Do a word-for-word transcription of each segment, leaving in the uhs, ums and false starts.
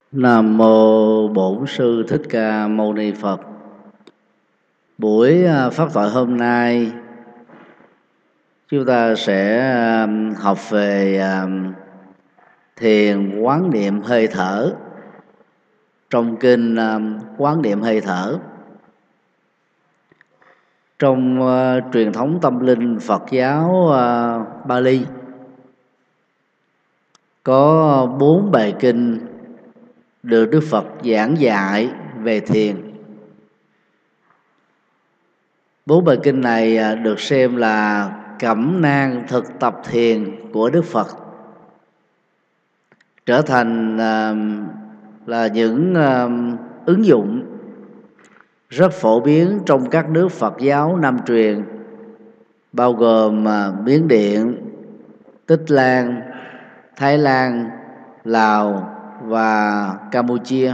Nam mô Bổn Sư Thích Ca Mâu Ni Phật. Buổi pháp thoại hôm nay chúng ta sẽ học về thiền quán niệm hơi thở trong kinh Quán Niệm Hơi Thở. Trong uh, truyền thống tâm linh Phật giáo uh, Bali có bốn bài kinh được Đức Phật giảng dạy về thiền. Bốn bài kinh này được xem là cẩm nang thực tập thiền của Đức Phật, trở thành uh, là những uh, ứng dụng rất phổ biến trong các nước Phật giáo Nam truyền, bao gồm uh, Miến Điện, Tích Lan, Thái Lan, Lào và Campuchia.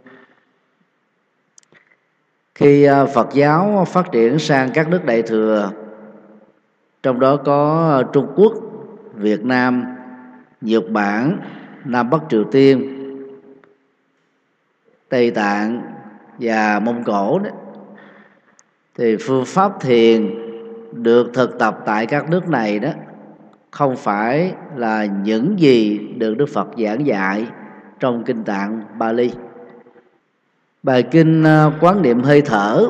Khi Phật giáo phát triển sang các nước Đại thừa, trong đó có Trung Quốc, Việt Nam, Nhật Bản, Nam Bắc Triều Tiên, Tây Tạng và Mông Cổ đó, thì phương pháp thiền được thực tập tại các nước này đó không phải là những gì được Đức Phật giảng dạy trong kinh Tạng Bali. Bài kinh Quán Niệm Hơi Thở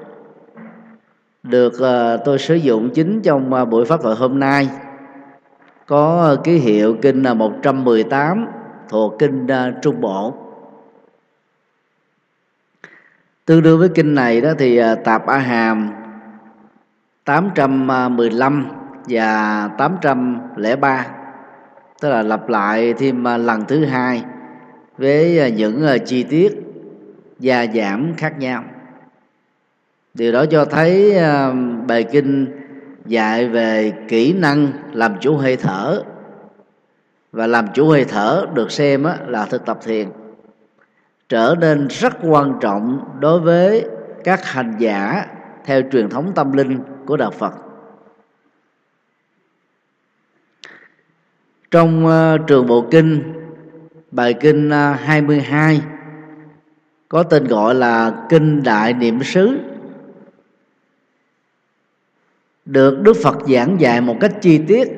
được tôi sử dụng chính trong buổi pháp thoại hôm nay có ký hiệu kinh một trăm mười tám thuộc kinh Trung Bộ. Tương đương với kinh này đó thì Tạp A Hàm tám trăm mười lăm và tám trăm lẻ ba, tức là lặp lại thêm lần thứ hai với những chi tiết gia giảm khác nhau. Điều đó cho thấy bài kinh dạy về kỹ năng làm chủ hơi thở, và làm chủ hơi thở được xem là thực tập thiền, trở nên rất quan trọng đối với các hành giả theo truyền thống tâm linh của Đạo Phật. Trong uh, trường bộ kinh, bài kinh uh, hai mươi hai có tên gọi là Kinh Đại Niệm xứ, được Đức Phật giảng dạy một cách chi tiết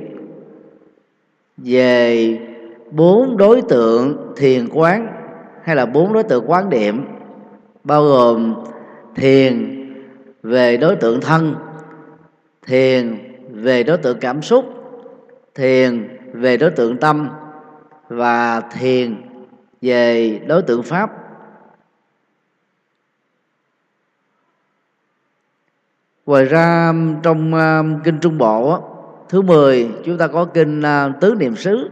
về bốn đối tượng thiền quán hay là bốn đối tượng quán niệm, bao gồm thiền về đối tượng thân, thiền về đối tượng cảm xúc, thiền về đối tượng tâm và thiền về đối tượng pháp. Ngoài ra trong uh, kinh Trung Bộ thứ mười chúng ta có kinh uh, Tứ Niệm xứ.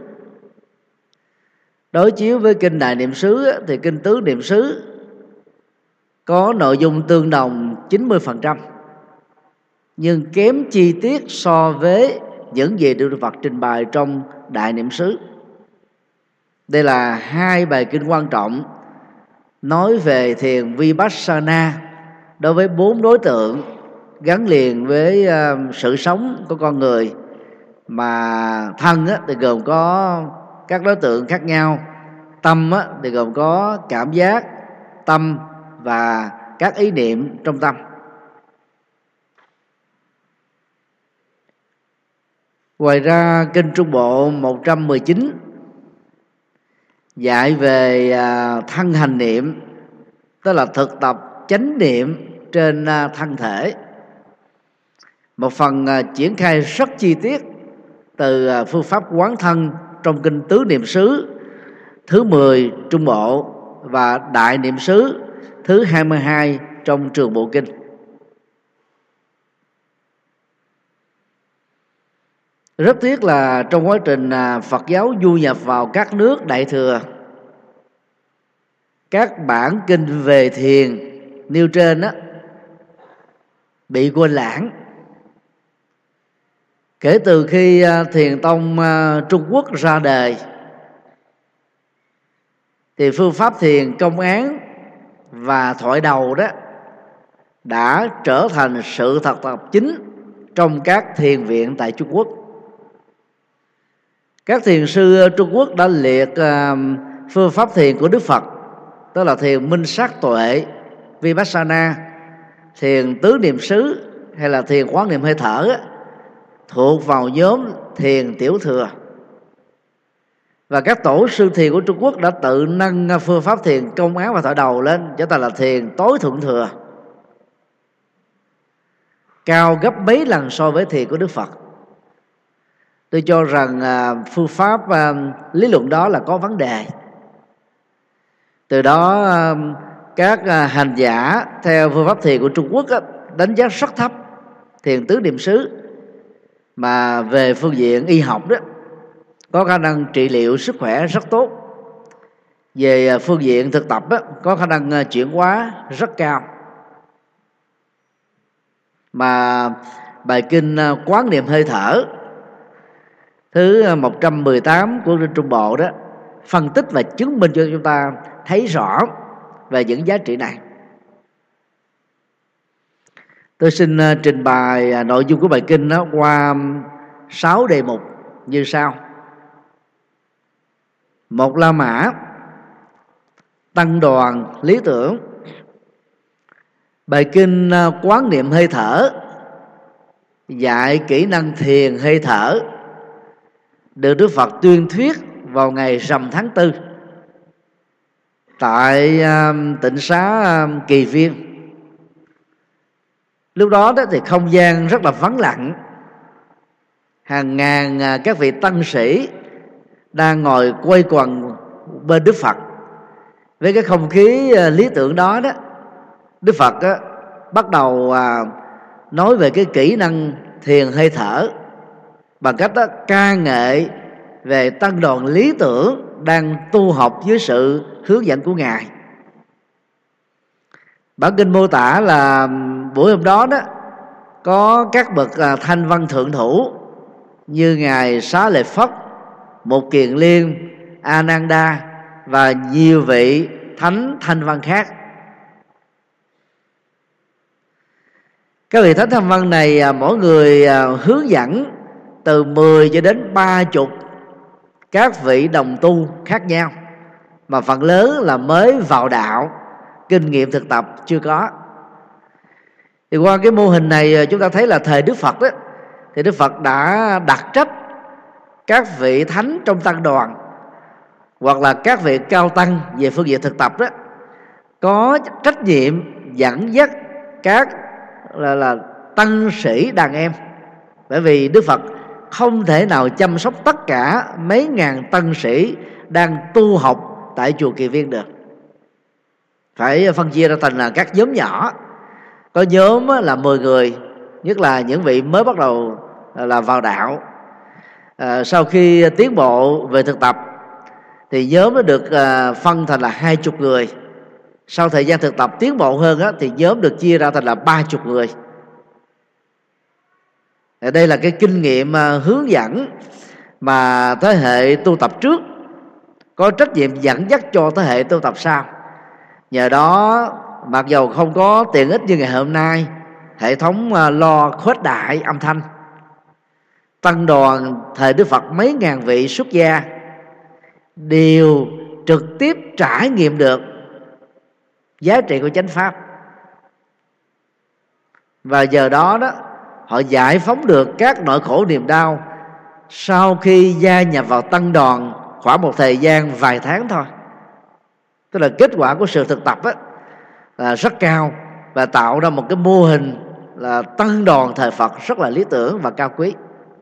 Đối chiếu với kinh Đại Niệm xứ thì kinh Tứ Niệm xứ có nội dung tương đồng chín mươi phần trăm, nhưng kém chi tiết so với những gì được Đức Phật trình bày trong Đại Niệm xứ. Đây là hai bài kinh quan trọng nói về thiền Vipassana đối với bốn đối tượng gắn liền với uh, sự sống của con người, mà thân á, thì gồm có các đối tượng khác nhau, tâm á, thì gồm có cảm giác, tâm và các ý niệm trong tâm. Ngoài ra kinh Trung Bộ một trăm mười chín dạy về uh, thân hành niệm, tức là thực tập chánh niệm trên uh, thân thể. Một phần uh, triển khai rất chi tiết từ uh, phương pháp quán thân trong kinh Tứ Niệm xứ thứ mười Trung Bộ và Đại Niệm xứ thứ hai mươi hai trong trường bộ kinh. Rất tiếc là trong quá trình uh, Phật giáo du nhập vào các nước Đại thừa, các bản kinh về thiền nêu trên đó bị quên lãng. Kể từ khi Thiền tông Trung Quốc ra đời thì phương pháp thiền công án và thoại đầu đó đã trở thành sự thực tập chính trong các thiền viện tại Trung Quốc. Các thiền sư Trung Quốc đã liệt phương pháp thiền của Đức Phật tức là thiền minh sát tuệ Vipassana, thiền tứ niệm xứ hay là thiền quán niệm hơi thở á, thuộc vào nhóm thiền tiểu thừa. Và các tổ sư thiền của Trung Quốc đã tự nâng phương pháp thiền công án và thở đầu lên trở thành là thiền tối thượng thừa, cao gấp mấy lần so với thiền của Đức Phật. Tôi cho rằng à, phương pháp à, lý luận đó là có vấn đề. Từ đó à, các à, hành giả theo phương pháp thiền của Trung Quốc á, đánh giá rất thấp thiền tứ niệm xứ, mà về phương diện y học đó có khả năng trị liệu sức khỏe rất tốt. Về phương diện thực tập đó, có khả năng chuyển hóa rất cao. Mà bài kinh Quán Niệm Hơi Thở thứ một trăm mười tám của Kinh Trung Bộ đó phân tích và chứng minh cho chúng ta thấy rõ về những giá trị này. Tôi xin trình bày nội dung của bài kinh đó qua sáu đề mục như sau. Một La Mã, tăng đoàn lý tưởng. Bài kinh Quán Niệm Hơi Thở dạy kỹ năng thiền hơi thở, được Đức Phật tuyên thuyết vào ngày rằm tháng tư tại tịnh xá Kỳ Viên. Lúc đó, đó thì không gian rất là vắng lặng, hàng ngàn các vị tăng sĩ đang ngồi quây quần bên Đức Phật. Với cái không khí lý tưởng đó đó, Đức Phật đó, bắt đầu à, nói về cái kỹ năng thiền hơi thở bằng cách đó, ca ngợi về tăng đoàn lý tưởng đang tu học dưới sự hướng dẫn của Ngài. Bản kinh mô tả là buổi hôm đó đó có các bậc à, thanh văn thượng thủ như Ngài Xá Lợi Phất, Một Kiền Liên, Ananda và nhiều vị thánh thanh văn khác. Các vị thánh thanh văn này mỗi người hướng dẫn từ mười cho đến ba chục các vị đồng tu khác nhau, mà phần lớn là mới vào đạo, kinh nghiệm thực tập chưa có. Thì qua cái mô hình này chúng ta thấy là thời Đức Phật đó, thì Đức Phật đã đặt trách các vị thánh trong tăng đoàn hoặc là các vị cao tăng về phương diện thực tập đó có trách nhiệm dẫn dắt các là, là tăng sĩ đàn em. Bởi vì Đức Phật không thể nào chăm sóc tất cả mấy ngàn tăng sĩ đang tu học tại chùa Kỳ Viên được, phải phân chia ra thành là các nhóm nhỏ. Có nhóm là mười người, nhất là những vị mới bắt đầu là vào đạo. À, sau khi tiến bộ về thực tập thì nhóm nó được à, phân thành là hai chục người. Sau thời gian thực tập tiến bộ hơn á, thì nhóm được chia ra thành là ba chục người. À, đây là cái kinh nghiệm à, hướng dẫn mà thế hệ tu tập trước có trách nhiệm dẫn dắt cho thế hệ tu tập sau. Nhờ đó, mặc dầu không có tiện ích như ngày hôm nay, hệ thống à, lo khuếch đại âm thanh, tăng đoàn thời Đức Phật mấy ngàn vị xuất gia đều trực tiếp trải nghiệm được giá trị của chánh pháp. Và giờ đó đó họ giải phóng được các nỗi khổ niềm đau sau khi gia nhập vào tăng đoàn khoảng một thời gian vài tháng thôi. Tức là kết quả của sự thực tập á, là rất cao và tạo ra một cái mô hình là tăng đoàn thời Phật rất là lý tưởng và cao quý.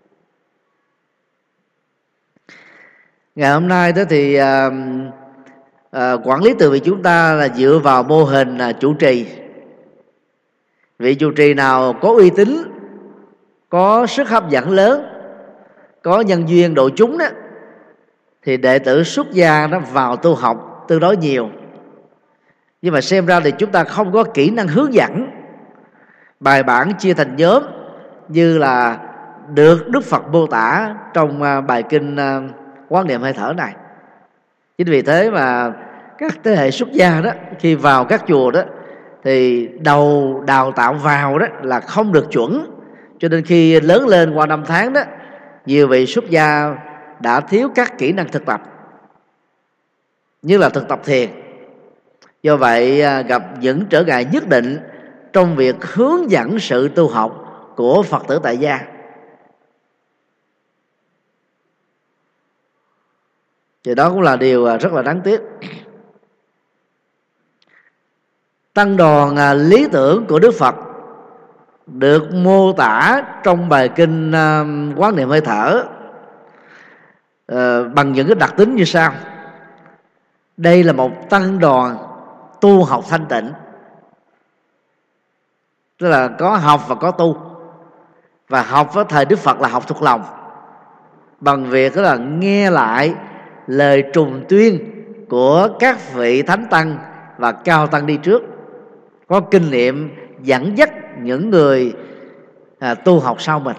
Ngày hôm nay đó thì à, à, quản lý từ vị chúng ta là dựa vào mô hình à, chủ trì. Vị chủ trì nào có uy tín, có sức hấp dẫn lớn, có nhân duyên độ chúng đó, thì đệ tử xuất gia nó vào tu học tương đối nhiều. Nhưng mà xem ra thì chúng ta không có kỹ năng hướng dẫn bài bản chia thành nhóm như là được Đức Phật mô tả trong à, bài kinh à, Quán Niệm Hơi Thở này. Chính vì thế mà các thế hệ xuất gia đó khi vào các chùa đó thì đầu đào tạo vào đó là không được chuẩn. Cho nên khi lớn lên qua năm tháng đó, nhiều vị xuất gia đã thiếu các kỹ năng thực tập, như là thực tập thiền, Do vậy gặp những trở ngại nhất định trong việc hướng dẫn sự tu học của Phật tử tại gia. Thì đó cũng là điều rất là đáng tiếc. Tăng đoàn lý tưởng của Đức Phật được mô tả trong bài kinh Quán Niệm Hơi Thở bằng những cái đặc tính như sau. Đây là một tăng đoàn tu học thanh tịnh, tức là có học và có tu. Và học với thời Đức Phật là học thuộc lòng, bằng việc đó là nghe lại lời trùng tuyên của các vị thánh tăng và cao tăng đi trước, có kinh nghiệm dẫn dắt những người à, tu học sau mình.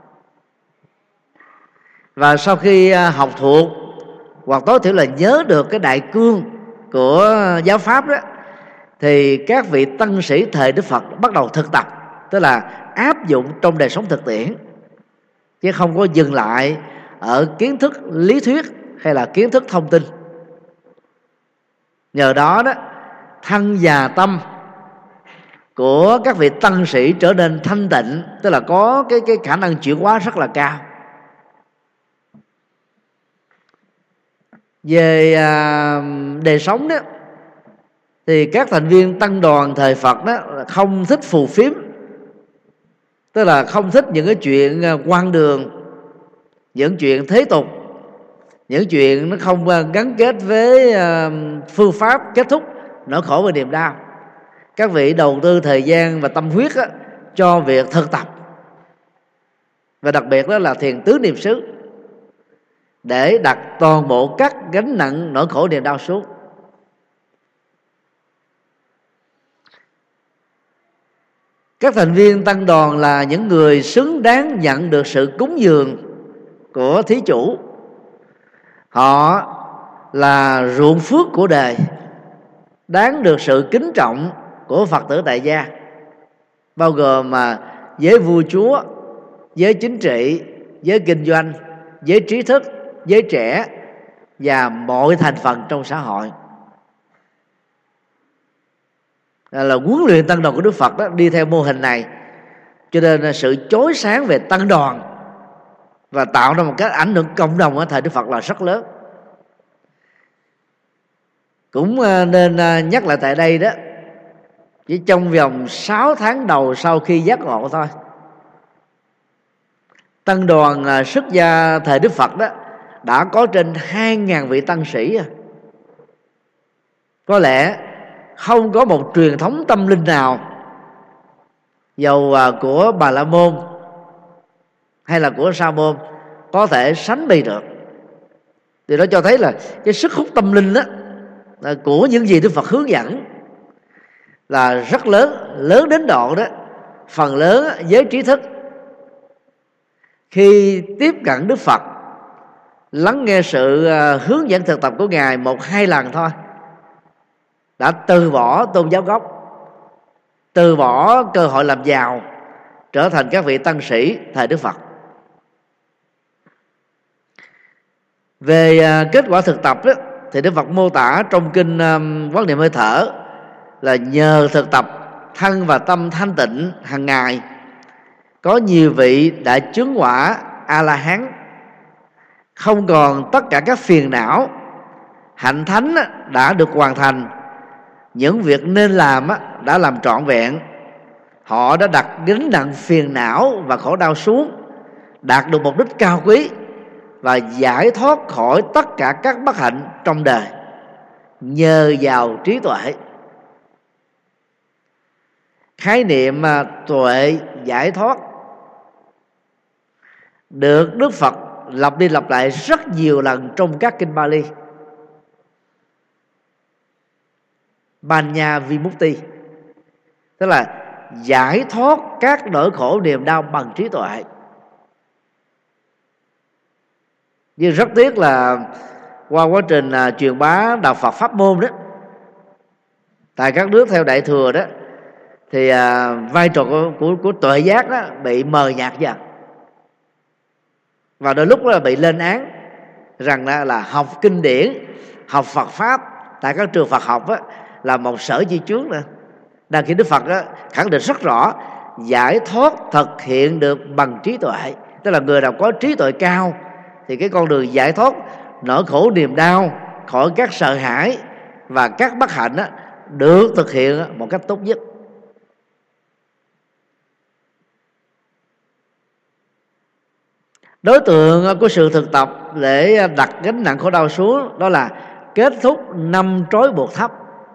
Và sau khi à, học thuộc hoặc tối thiểu là nhớ được cái đại cương của giáo pháp đó, thì các vị tăng sĩ thời Đức Phật bắt đầu thực tập, tức là áp dụng trong đời sống thực tiễn, chứ không có dừng lại ở kiến thức lý thuyết hay là kiến thức thông tin. Nhờ đó đó, thân và tâm của các vị tăng sĩ trở nên thanh tịnh, tức là có cái cái khả năng chuyển hóa rất là cao. Về à, đời sống đó, thì các thành viên tăng đoàn thời Phật đó không thích phù phiếm, tức là không thích những cái chuyện quan đường, những chuyện thế tục, những chuyện nó không gắn kết với phương pháp kết thúc nỗi khổ và niềm đau. Các vị đầu tư thời gian và tâm huyết á, cho việc thực tập, và đặc biệt đó là thiền tứ niệm xứ, để đặt toàn bộ các gánh nặng nỗi khổ niềm đau xuống. Các thành viên tăng đoàn là những người xứng đáng nhận được sự cúng dường của thí chủ. Họ là ruộng phước của đời, đáng được sự kính trọng của Phật tử tại gia, bao gồm mà giới vua chúa, giới chính trị, giới kinh doanh, giới trí thức, giới trẻ và mọi thành phần trong xã hội. Là, là huấn luyện tăng đoàn của Đức Phật đó, đi theo mô hình này, cho nên sự chói sáng về tăng đoàn và tạo ra một cái ảnh hưởng cộng đồng ở thời Đức Phật là rất lớn. Cũng nên nhắc lại tại đây đó, chỉ trong vòng sáu tháng đầu sau khi giác ngộ thôi, tăng đoàn xuất gia thời Đức Phật đó đã có trên hai nghìn vị tăng sĩ. Có lẽ không có một truyền thống tâm linh nào, dầu của Bà La Môn hay là của Sa Môn, có thể sánh bì được. Thì đó cho thấy là cái sức hút tâm linh đó của những gì Đức Phật hướng dẫn là rất lớn, lớn đến độ đó phần lớn giới trí thức khi tiếp cận Đức Phật, lắng nghe sự hướng dẫn thực tập của Ngài một hai lần thôi, đã từ bỏ tôn giáo gốc, từ bỏ cơ hội làm giàu, trở thành các vị tăng sĩ thời Đức Phật. Về kết quả thực tập đó, thì Đức Phật mô tả trong kinh Quán Niệm Hơi Thở là nhờ thực tập thân và tâm thanh tịnh hàng ngày, có nhiều vị đã chứng quả A-la-hán, không còn tất cả các phiền não, hạnh thánh đã được hoàn thành, những việc nên làm đã làm trọn vẹn. Họ đã đặt gánh nặng phiền não và khổ đau xuống, đạt được mục đích cao quý và giải thoát khỏi tất cả các bất hạnh trong đời nhờ vào trí tuệ. Khái niệm tuệ giải thoát được Đức Phật lặp đi lặp lại rất nhiều lần trong các kinh Bali. Banya Vimukti, tức là giải thoát các nỗi khổ niềm đau bằng trí tuệ. Nhưng rất tiếc là qua quá trình uh, truyền bá đạo Phật pháp môn đó, tại các nước theo Đại thừa đó, thì uh, vai trò của, của, của tuệ giác đó bị mờ nhạt dần, và đôi lúc đó là bị lên án rằng là, là học kinh điển, học Phật pháp tại các trường Phật học đó, là một sở di chướng nữa. Đang khi Đức Phật đó khẳng định rất rõ giải thoát thực hiện được bằng trí tuệ, tức là người nào có trí tuệ cao thì cái con đường giải thoát nỗi khổ niềm đau khỏi các sợ hãi và các bất hạnh đó, được thực hiện một cách tốt nhất. Đối tượng của sự thực tập để đặt gánh nặng khổ đau xuống đó là kết thúc năm trói buộc thấp,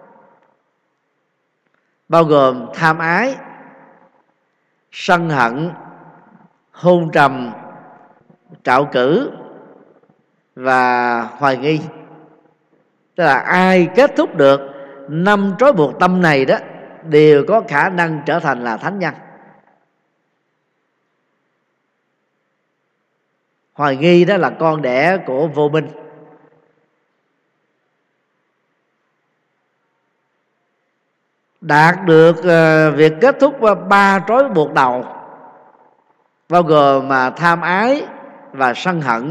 bao gồm tham ái, sân hận, hôn trầm, trạo cử và hoài nghi. Tức là ai kết thúc được năm trói buộc tâm này đó đều có khả năng trở thành là thánh nhân. Hoài nghi đó là con đẻ của vô minh. Đạt được uh, việc kết thúc ba trói buộc đầu, bao gồm mà tham ái và sân hận,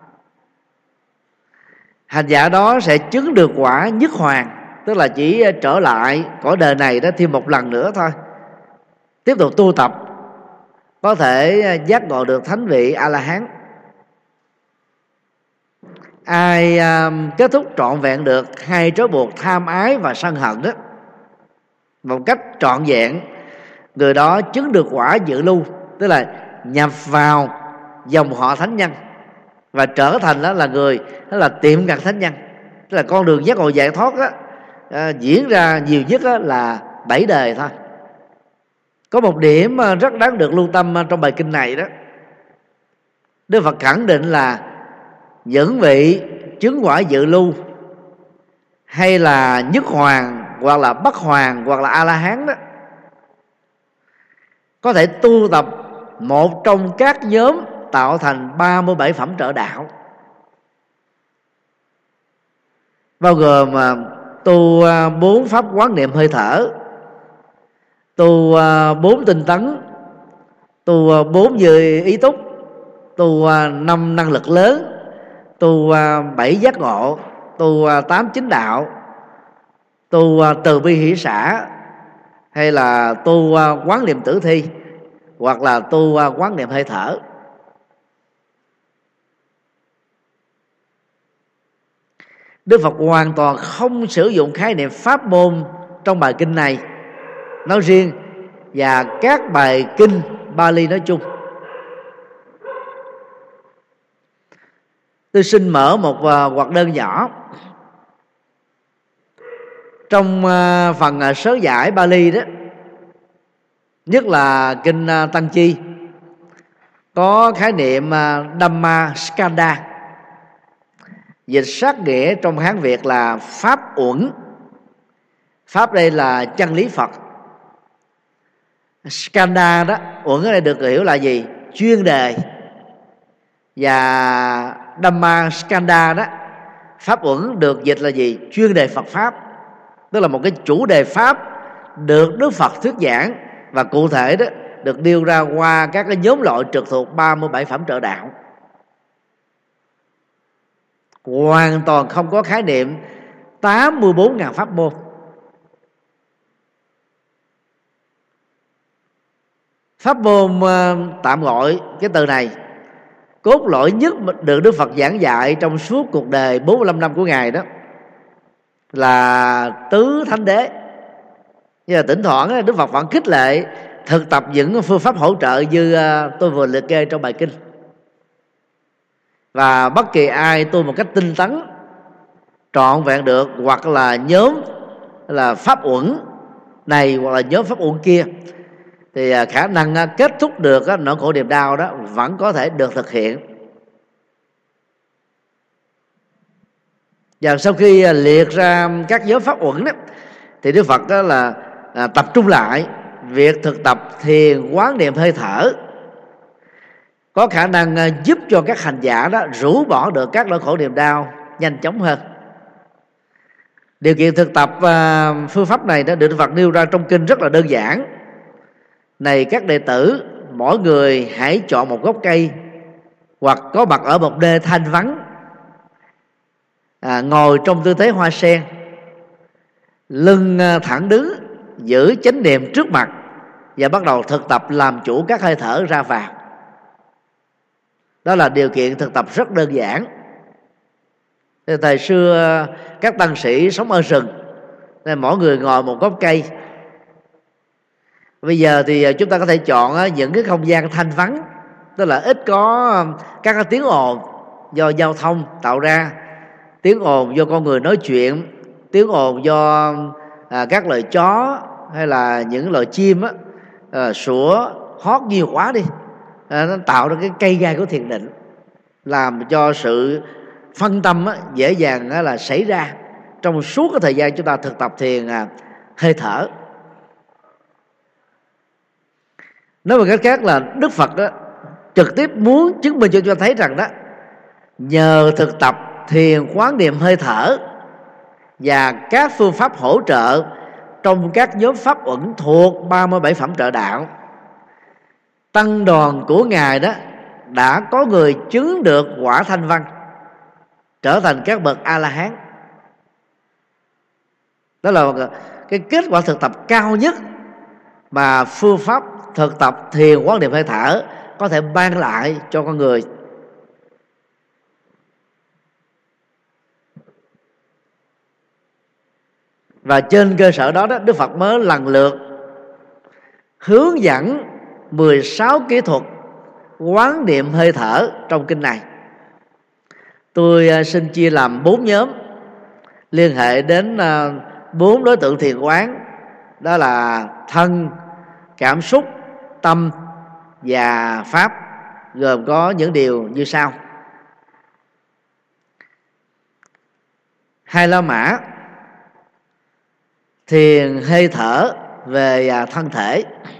hành giả đó sẽ chứng được quả nhất hoàn, tức là chỉ trở lại cõi đời này đó thêm một lần nữa thôi, tiếp tục tu tập, có thể giác ngộ được thánh vị A La Hán. Ai uh, kết thúc trọn vẹn được hai trói buộc tham ái và sân hận đó một cách trọn vẹn, người đó chứng được quả dự lưu, tức là nhập vào dòng họ thánh nhân và trở thành đó là người đó là tiệm cận thánh nhân. Tức là con đường giác ngộ giải thoát đó, à, diễn ra nhiều nhất đó là bảy đời thôi. Có một điểm rất đáng được lưu tâm trong bài kinh này đó, Đức Phật khẳng định là những vị chứng quả dự lưu hay là nhất hoàng hoặc là bất hoàng hoặc là A La Hán đó có thể tu tập một trong các nhóm tạo thành ba mươi bảy phẩm trợ đạo, bao gồm tu bốn pháp quán niệm hơi thở, tu bốn tinh tấn, tu bốn như ý túc, tu năm năng lực lớn, tu bảy giác ngộ, tu tám chính đạo, tu từ bi hỷ xả, hay là tu quán niệm tử thi, hoặc là tu quán niệm hơi thở. Đức Phật hoàn toàn không sử dụng khái niệm pháp môn trong bài kinh này nói riêng và các bài kinh Bali nói chung. Tôi xin mở một hoạt đơn nhỏ. Trong phần sớ giải Bali đó, nhất là kinh Tăng Chi, có khái niệm Dhamma Skanda, dịch sát nghĩa trong Hán Việt là pháp uẩn. Pháp đây là chân lý Phật. Skanda đó, uẩn ở đây được hiểu là gì? Chuyên đề. Và Dhamma Skanda đó, pháp uẩn được dịch là gì? Chuyên đề Phật Pháp. Tức là một cái chủ đề Pháp được Đức Phật thuyết giảng, và cụ thể đó được nêu ra qua các cái nhóm loại trực thuộc ba mươi bảy phẩm trợ đạo. Hoàn toàn không có khái niệm tám mươi bốn nghìn pháp môn. Pháp môn tạm gọi cái từ này cốt lõi nhất được Đức Phật giảng dạy trong suốt cuộc đời bốn mươi lăm năm của Ngài đó là tứ thánh đế. Nhưng mà thỉnh thoảng Đức Phật vẫn khích lệ thực tập những phương pháp hỗ trợ như tôi vừa liệt kê trong bài kinh. Và bất kỳ ai tu một cách tinh tấn trọn vẹn được, hoặc là nhóm là pháp uẩn này hoặc là nhóm pháp uẩn kia, thì khả năng kết thúc được nỗi khổ niềm đau đó vẫn có thể được thực hiện. Và sau khi liệt ra các nhóm pháp uẩn đó, thì Đức Phật đó là à, tập trung lại việc thực tập thiền quán niệm hơi thở, có khả năng giúp cho các hành giả đó rũ bỏ được các nỗi khổ niềm đau nhanh chóng hơn. Điều kiện thực tập à, phương pháp này đã được Đức Phật nêu ra trong kinh rất là đơn giản. Này các đệ tử, mỗi người hãy chọn một gốc cây hoặc có mặt ở một nơi thanh vắng, à, ngồi trong tư thế hoa sen, lưng thẳng đứng, giữ chánh niệm trước mặt và bắt đầu thực tập làm chủ các hơi thở ra vào. Đó là điều kiện thực tập rất đơn giản. Thời xưa các tăng sĩ sống ở rừng nên mỗi người ngồi một gốc cây. Bây giờ thì chúng ta có thể chọn những cái không gian thanh vắng, tức là ít có các cái tiếng ồn do giao thông tạo ra, tiếng ồn do con người nói chuyện, tiếng ồn do à, các loài chó hay là những loài chim á, à, sủa hót nhiều quá đi, à, nó tạo ra cái cây gai của thiền định, làm cho sự phân tâm á, dễ dàng á, là xảy ra trong suốt cái thời gian chúng ta thực tập thiền à, hơi thở. Nói một cách khác là Đức Phật đó, trực tiếp muốn chứng minh cho chúng ta thấy rằng đó, nhờ thực tập thiền quán niệm hơi thở và các phương pháp hỗ trợ trong các nhóm pháp uẩn thuộc ba mươi bảy phẩm trợ đạo, tăng đoàn của Ngài đó đã có người chứng được quả thanh văn, trở thành các bậc A-la-hán. Đó là cái kết quả thực tập cao nhất mà phương pháp thực tập thiền quán niệm hơi thở có thể ban lại cho con người. Và trên cơ sở đó, đó Đức Phật mới lần lượt hướng dẫn mười sáu kỹ thuật quán niệm hơi thở trong kinh này. Tôi xin chia làm bốn nhóm liên hệ đến bốn đối tượng thiền quán, đó là thân, cảm xúc, tâm và pháp, gồm có những điều như sau. Hai La Mã, thiền hơi thở về thân thể.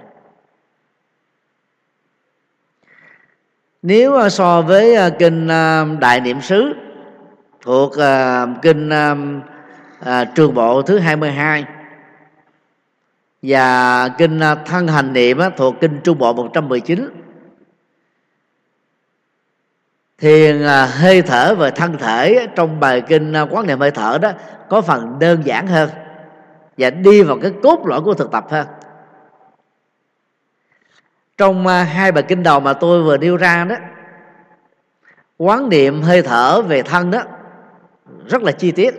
Nếu so với kinh Đại Niệm xứ thuộc kinh Trường Bộ thứ hai mươi hai và kinh Thân Hành Niệm thuộc kinh Trung Bộ một trăm mười chín, thiền hơi thở về thân thể trong bài kinh quán niệm hơi thở đó có phần đơn giản hơn và đi vào cái cốt lõi của thực tập hơn. Trong hai bài kinh đầu mà tôi vừa nêu ra đó, quán niệm hơi thở về thân đó rất là chi tiết,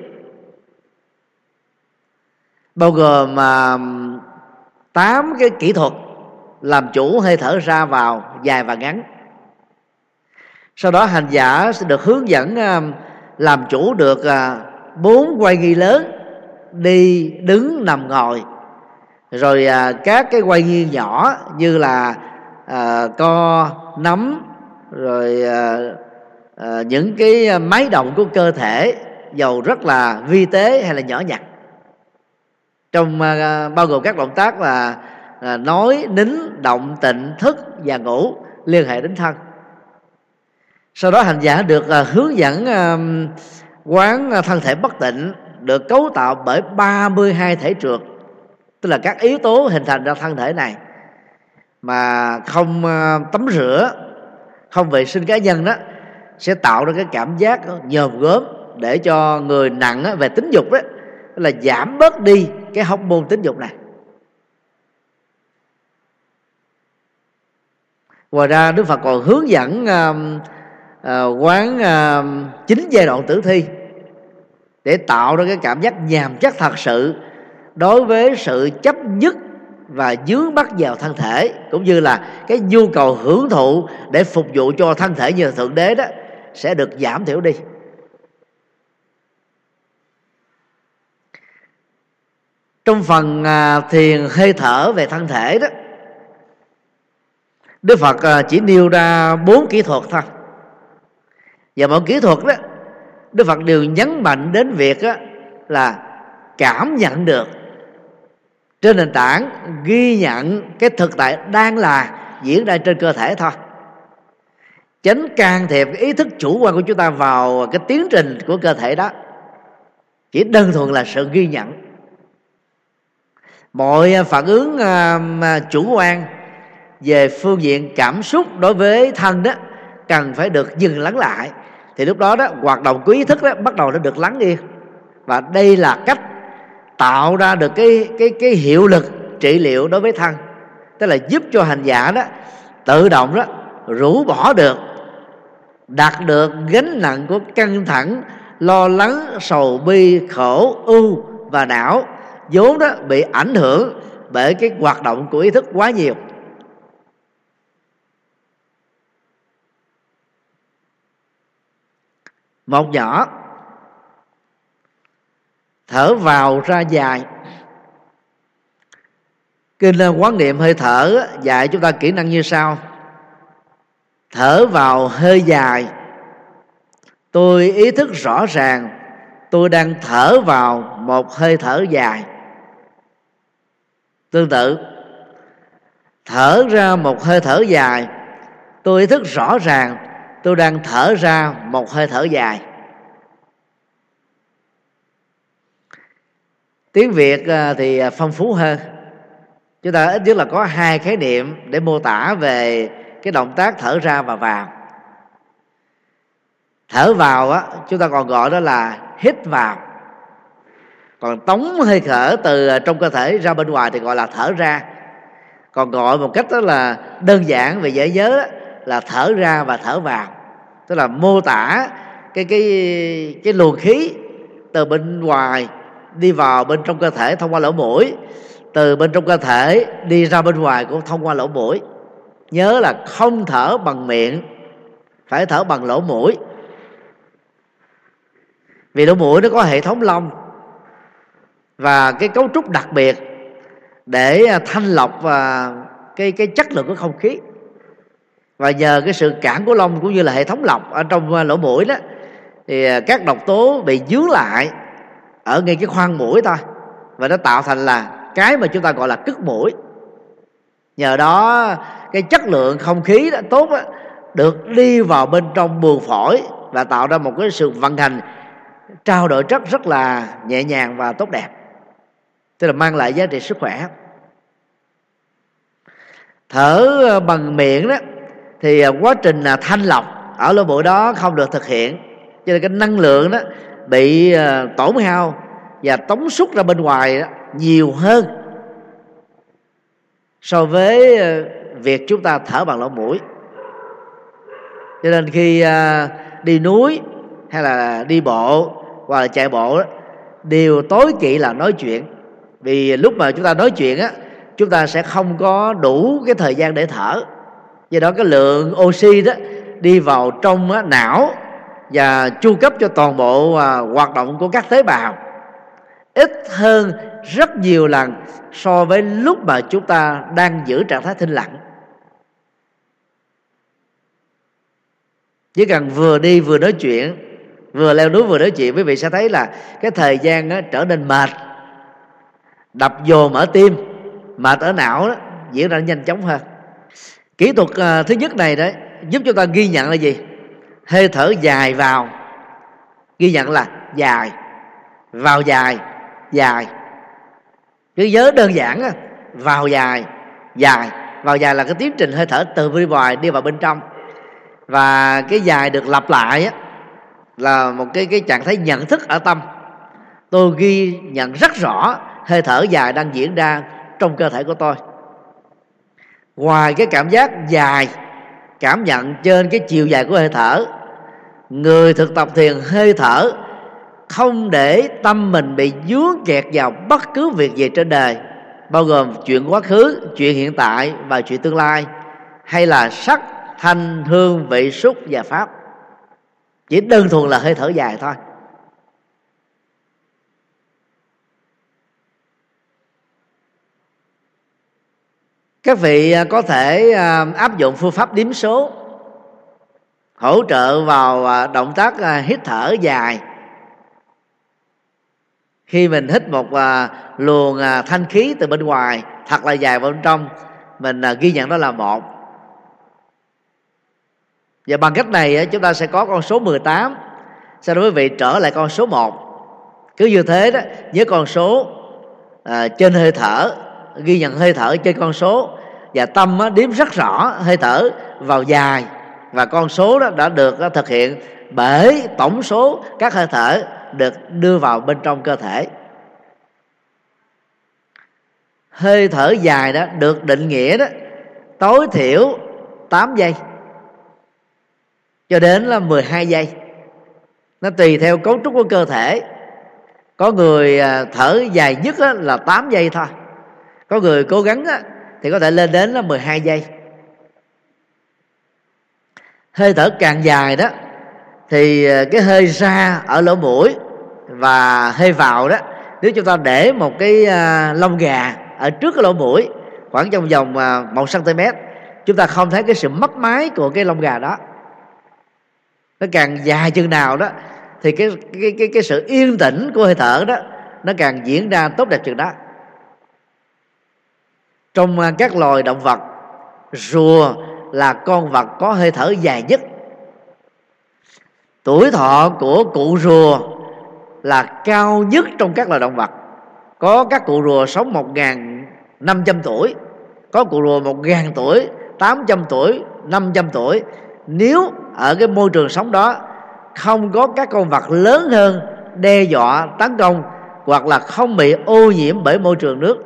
bao gồm tám cái kỹ thuật làm chủ hơi thở ra vào dài và ngắn. Sau đó hành giả sẽ được hướng dẫn làm chủ được bốn quay nghi lớn: đi, đứng, nằm, ngồi. Rồi các cái quay nghi nhỏ như là à, co, nắm, rồi à, à, những cái máy động của cơ thể, dầu rất là vi tế hay là nhỏ nhặt, trong à, bao gồm các động tác là à, nói, nín, động, tịnh, thức và ngủ liên hệ đến thân. Sau đó hành giả được à, hướng dẫn à, quán thân thể bất tịnh, được cấu tạo bởi ba mươi hai thể trượt, tức là các yếu tố hình thành ra thân thể này, mà không tắm rửa, không vệ sinh cá nhân đó sẽ tạo ra cái cảm giác nhòm gớm, để cho người nặng về tính dục đó là giảm bớt đi cái hormone tính dục này. Ngoài ra Đức Phật còn hướng dẫn uh, uh, quán uh, chín giai đoạn tử thi để tạo ra cái cảm giác nhàm chán thật sự đối với sự chấp nhất và dướng mắc vào thân thể, cũng như là cái nhu cầu hưởng thụ để phục vụ cho thân thể như Thượng Đế đó sẽ được giảm thiểu đi. Trong phần à, thiền hơi thở về thân thể đó, Đức Phật à, chỉ nêu ra bốn kỹ thuật thôi. Và mỗi kỹ thuật đó Đức Phật đều nhấn mạnh đến việc đó là cảm nhận được trên nền tảng ghi nhận cái thực tại đang là diễn ra trên cơ thể thôi, tránh can thiệp cái ý thức chủ quan của chúng ta vào cái tiến trình của cơ thể đó, chỉ đơn thuần là sự ghi nhận. Mọi phản ứng uh, chủ quan về phương diện cảm xúc đối với thân đó cần phải được dừng lắng lại, thì lúc đó đó hoạt động của ý thức đó bắt đầu nó được lắng yên. Và đây là cách tạo ra được cái cái cái hiệu lực trị liệu đối với thân, tức là giúp cho hành giả đó tự động đó rũ bỏ được, đạt được gánh nặng của căng thẳng, lo lắng, sầu bi, khổ, ưu và não vốn đó bị ảnh hưởng bởi cái hoạt động của ý thức quá nhiều. Một nhỏ thở vào ra dài. Kinh Quán Niệm Hơi Thở dạy chúng ta kỹ năng như sau: thở vào hơi dài, tôi ý thức rõ ràng tôi đang thở vào một hơi thở dài. Tương tự, thở ra một hơi thở dài, tôi ý thức rõ ràng tôi đang thở ra một hơi thở dài. Tiếng Việt thì phong phú hơn. Chúng ta ít nhất là có hai khái niệm để mô tả về cái động tác thở ra và vào. Thở vào á, chúng ta còn gọi đó là hít vào. Còn tống hơi thở từ trong cơ thể ra bên ngoài thì gọi là thở ra. Còn gọi một cách đó là đơn giản và dễ nhớ đó, là thở ra và thở vào. Tức là mô tả cái cái cái luồng khí từ bên ngoài đi vào bên trong cơ thể thông qua lỗ mũi, từ bên trong cơ thể đi ra bên ngoài cũng thông qua lỗ mũi. Nhớ là không thở bằng miệng, phải thở bằng lỗ mũi. Vì lỗ mũi nó có hệ thống lông và cái cấu trúc đặc biệt để thanh lọc và cái cái chất lượng của không khí. Và nhờ cái sự cản của lông cũng như là hệ thống lọc ở trong lỗ mũi đó, thì các độc tố bị dướng lại ở ngay cái khoang mũi thôi, và nó tạo thành là cái mà chúng ta gọi là cứt mũi. Nhờ đó cái chất lượng không khí đó, tốt đó, được đi vào bên trong buồng phổi và tạo ra một cái sự vận hành trao đổi chất rất là nhẹ nhàng và tốt đẹp, tức là mang lại giá trị sức khỏe. Thở bằng miệng đó thì quá trình thanh lọc ở lỗ mũi đó không được thực hiện, cho nên cái năng lượng đó bị tổn hao và tống xuất ra bên ngoài đó nhiều hơn so với việc chúng ta thở bằng lỗ mũi. Cho nên khi đi núi hay là đi bộ hoặc là chạy bộ đó, điều tối kỵ là nói chuyện. Vì lúc mà chúng ta nói chuyện á, chúng ta sẽ không có đủ cái thời gian để thở. Do đó cái lượng oxy đó đi vào trong á, não và chu cấp cho toàn bộ à, hoạt động của các tế bào ít hơn rất nhiều lần so với lúc mà chúng ta đang giữ trạng thái thinh lặng. Chỉ cần vừa đi vừa nói chuyện, vừa leo núi vừa nói chuyện, quý vị sẽ thấy là cái thời gian đó trở nên mệt, đập dồn ở tim, mệt ở não đó, diễn ra nhanh chóng hơn. Kỹ thuật uh, thứ nhất này đấy giúp cho ta ghi nhận là gì? Hơi thở dài vào, ghi nhận là dài, vào dài, dài. Cứ nhớ đơn giản á, vào dài, dài. Vào dài là cái tiến trình hơi thở từ bên ngoài đi vào bên trong. Và cái dài được lặp lại á, là một cái, cái trạng thái nhận thức ở tâm. Tôi ghi nhận rất rõ hơi thở dài đang diễn ra trong cơ thể của tôi. Ngoài cái cảm giác dài, cảm nhận trên cái chiều dài của hơi thở, người thực tập thiền hơi thở không để tâm mình bị dướng kẹt vào bất cứ việc gì trên đời, bao gồm chuyện quá khứ, chuyện hiện tại và chuyện tương lai, hay là sắc, thanh, hương, vị, xúc và pháp. Chỉ đơn thuần là hơi thở dài thôi. Các vị có thể áp dụng phương pháp đếm số hỗ trợ vào động tác hít thở dài. Khi mình hít một luồng thanh khí từ bên ngoài thật là dài vào bên trong, mình ghi nhận đó là một. Và bằng cách này chúng ta sẽ có con số mười tám. Sau đó quý vị trở lại con số một. Cứ như thế đó, với con số à, trên hơi thở, ghi nhận hơi thở trên con số, và tâm á, đếm rất rõ hơi thở vào dài. Và con số đó đã được á, thực hiện bởi tổng số các hơi thở được đưa vào bên trong cơ thể. hơi thở dài đó được định nghĩa đó tối thiểu tám giây cho đến là mười hai giây. Nó tùy theo cấu trúc của cơ thể. Có người thở dài nhất là tám giây thôi, có người cố gắng thì có thể lên đến là mười hai giây. Hơi thở càng dài đó thì cái hơi ra ở lỗ mũi và hơi vào đó, nếu chúng ta để một cái lông gà ở trước cái lỗ mũi khoảng trong vòng một xăng-ti-mét, chúng ta không thấy cái sự mất mái của cái lông gà đó. Nó càng dài chừng nào đó thì cái cái cái cái sự yên tĩnh của hơi thở đó nó càng diễn ra tốt đẹp chừng đó. Trong các loài động vật, rùa là con vật có hơi thở dài nhất. Tuổi thọ của cụ rùa là cao nhất trong các loài động vật. Có các cụ rùa sống một nghìn năm trăm tuổi, có cụ rùa một nghìn tuổi, tám trăm tuổi, năm trăm tuổi. Nếu ở cái môi trường sống đó không có các con vật lớn hơn đe dọa tấn công, hoặc là không bị ô nhiễm bởi môi trường nước,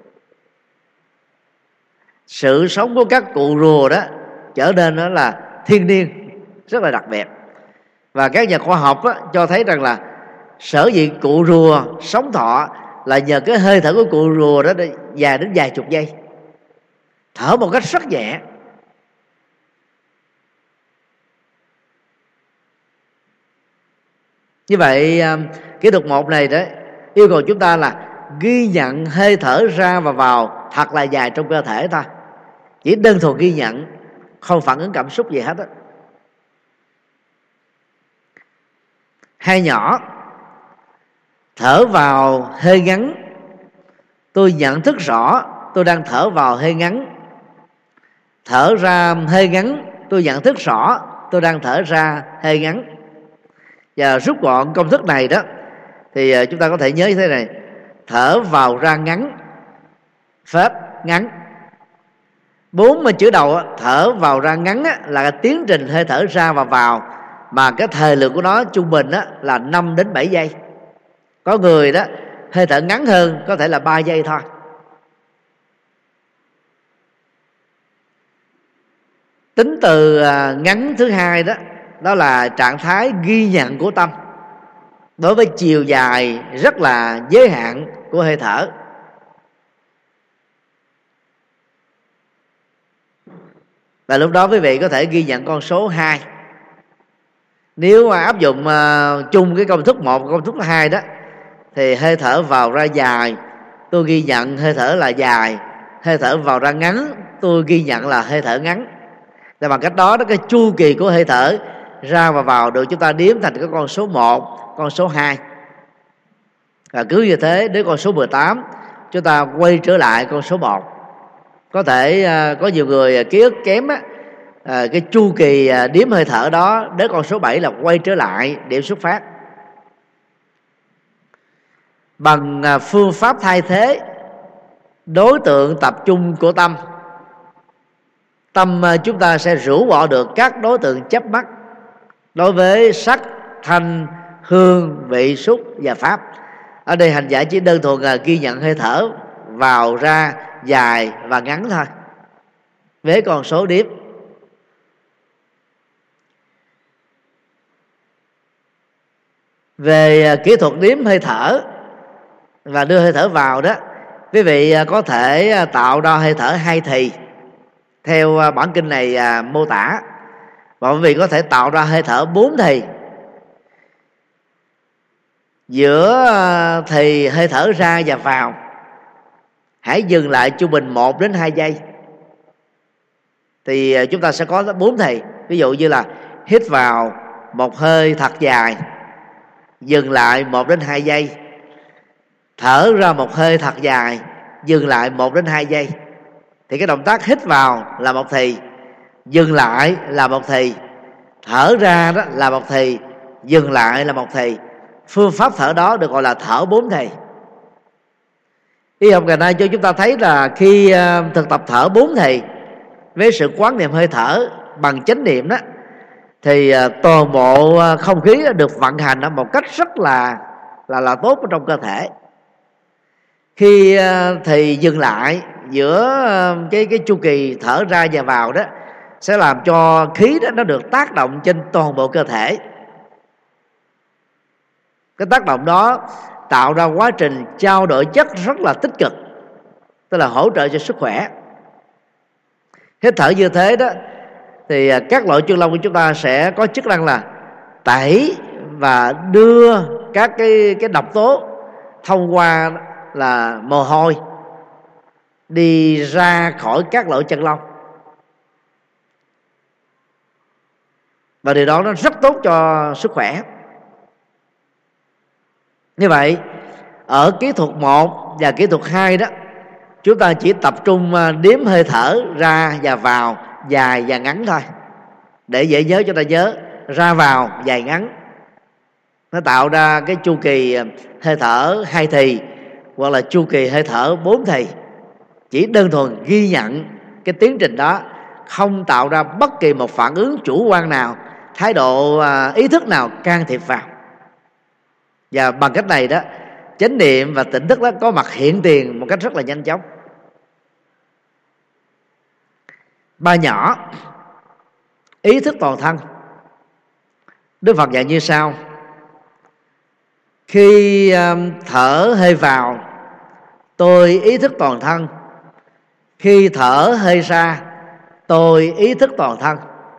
sự sống của các cụ rùa đó trở nên đó là thiên niên, rất là đặc biệt. Và các nhà khoa học đó, cho thấy rằng là sở dĩ cụ rùa sống thọ là nhờ cái hơi thở của cụ rùa đó dài đến vài chục giây, thở một cách rất nhẹ. Như vậy kỹ thuật một này đó yêu cầu chúng ta là ghi nhận hơi thở ra và vào thật là dài trong cơ thể thôi, chỉ đơn thuần ghi nhận, không phản ứng cảm xúc gì hết đó. Hai nhỏ, thở vào hơi ngắn, tôi nhận thức rõ tôi đang thở vào hơi ngắn. Thở ra hơi ngắn, tôi nhận thức rõ tôi đang thở ra hơi ngắn. Và rút gọn công thức này đó thì chúng ta có thể nhớ như thế này: thở vào ra ngắn, phết ngắn. Bốn mà chữ đầu thở vào ra ngắn là cái tiến trình hơi thở ra và vào, mà cái thời lượng của nó trung bình là năm đến bảy giây. Có người đó hơi thở ngắn hơn, có thể là ba giây thôi. Tính từ ngắn thứ hai đó, đó là trạng thái ghi nhận của tâm đối với chiều dài rất là giới hạn của hơi thở. Và lúc đó quý vị có thể ghi nhận con số hai. Nếu mà áp dụng uh, chung cái công thức một và công thức hai đó, thì hơi thở vào ra dài, tôi ghi nhận hơi thở là dài. Hơi thở vào ra ngắn, tôi ghi nhận là hơi thở ngắn. Và bằng cách đó, đó cái chu kỳ của hơi thở ra và vào được chúng ta đếm thành cái con số một, con số hai. Và cứ như thế đến con số mười tám, chúng ta quay trở lại con số một. Có thể uh, có nhiều người ký ức kém á, uh, cái chu kỳ uh, đếm hơi thở đó đến con số bảy là quay trở lại điểm xuất phát. Bằng uh, phương pháp thay thế đối tượng tập trung của tâm, tâm uh, chúng ta sẽ rũ bỏ được các đối tượng chấp mắc đối với sắc, thanh, hương, vị, xúc và pháp. Ở đây hành giả chỉ đơn thuần là ghi nhận hơi thở vào ra dài và ngắn thôi với con số điếp. Về kỹ thuật đếm hơi thở và đưa hơi thở vào đó, quý vị có thể tạo ra hơi thở hai thì theo bản kinh này mô tả, và quý vị có thể tạo ra hơi thở bốn thì. Giữa thì hơi thở ra và vào hãy dừng lại trung bình một đến hai giây, thì chúng ta sẽ có bốn thì. Ví dụ như là hít vào một hơi thật dài, dừng lại một đến hai giây. Thở ra một hơi thật dài, dừng lại một đến hai giây. Thì cái động tác hít vào là một thì, dừng lại là một thì, thở ra đó là một thì, dừng lại là một thì. Phương pháp thở đó được gọi là thở bốn thì. Y học ngày nay cho chúng ta thấy là khi thực tập thở bốn thì với sự quán niệm hơi thở bằng chánh niệm đó, thì toàn bộ không khí được vận hành một cách rất là là là tốt ở trong cơ thể. Khi thì dừng lại giữa cái cái chu kỳ thở ra và vào đó, sẽ làm cho khí đó nó được tác động trên toàn bộ cơ thể. Cái tác động đó tạo ra quá trình trao đổi chất rất là tích cực, tức là hỗ trợ cho sức khỏe. Hít thở như thế đó thì các lỗ chân lông của chúng ta sẽ có chức năng là tẩy và đưa các cái cái độc tố thông qua là mồ hôi đi ra khỏi các lỗ chân lông, và điều đó nó rất tốt cho sức khỏe. Như vậy ở kỹ thuật một và kỹ thuật hai đó, chúng ta chỉ tập trung đếm hơi thở ra và vào dài và ngắn thôi, để dễ nhớ cho ta nhớ ra vào dài ngắn. Nó tạo ra cái chu kỳ hơi thở hai thì hoặc là chu kỳ hơi thở bốn thì. Chỉ đơn thuần ghi nhận cái tiến trình đó, không tạo ra bất kỳ một phản ứng chủ quan nào, thái độ ý thức nào can thiệp vào. Và bằng cách này đó, chánh niệm và tỉnh thức đó có mặt hiện tiền một cách rất là nhanh chóng. Ba nhỏ ý thức toàn thân. Đức Phật dạy như sau: khi thở hơi vào, tôi ý thức toàn thân. Khi thở hơi ra, tôi ý thức toàn thân.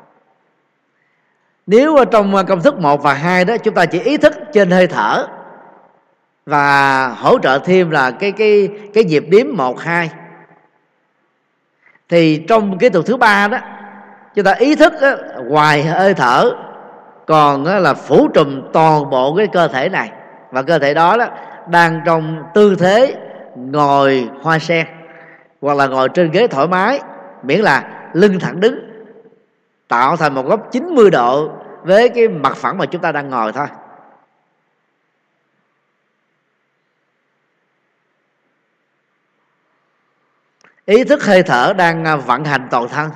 Nếu ở trong công thức một và hai đó, chúng ta chỉ ý thức trên hơi thở và hỗ trợ thêm là cái cái cái nhịp đếm một hai, thì trong kỹ thuật thứ ba đó, chúng ta ý thức đó, ngoài hơi thở còn đó là phủ trùm toàn bộ cái cơ thể này, và cơ thể đó, đó đang trong tư thế ngồi hoa sen hoặc là ngồi trên ghế thoải mái, miễn là lưng thẳng đứng, tạo thành một góc chín mươi độ với cái mặt phẳng mà chúng ta đang ngồi thôi. Ý thức hơi thở đang vận hành toàn thân.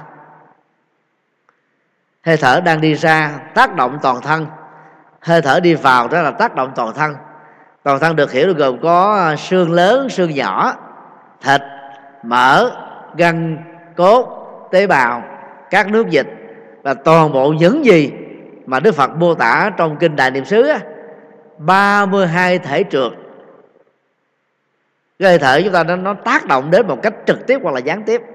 Hơi thở đang đi ra tác động toàn thân, hơi thở đi vào đó là tác động toàn thân. Toàn thân được hiểu gồm có xương lớn, xương nhỏ, thịt, mỡ, gân, cốt, tế bào, các nước dịch, và toàn bộ những gì mà Đức Phật mô tả trong kinh Đại Niệm xứ, ba mươi hai thể trượt. Cái hơi thở chúng ta nó, nó tác động đến một cách trực tiếp hoặc là gián tiếp.